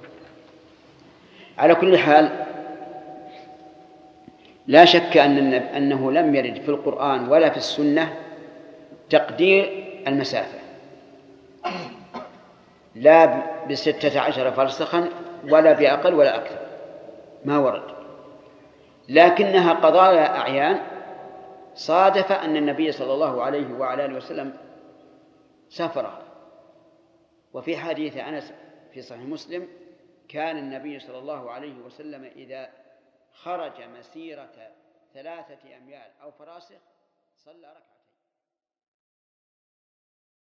على كل حال، لا شك أنه لم يرد في القرآن ولا في السنة تقدير المسافة، لا ب16 فرسخا ولا بأقل ولا أكثر، ما ورد. لكنها قضايا أعيان صادف أن النبي صلى الله عليه وعلى آله وسلم سافرها. وفي حديث أنس في صحيح مسلم: كان النبي صلى الله عليه وسلم إذا خرج مسيرة 3 أميال أو فراسخ صلى ركعة.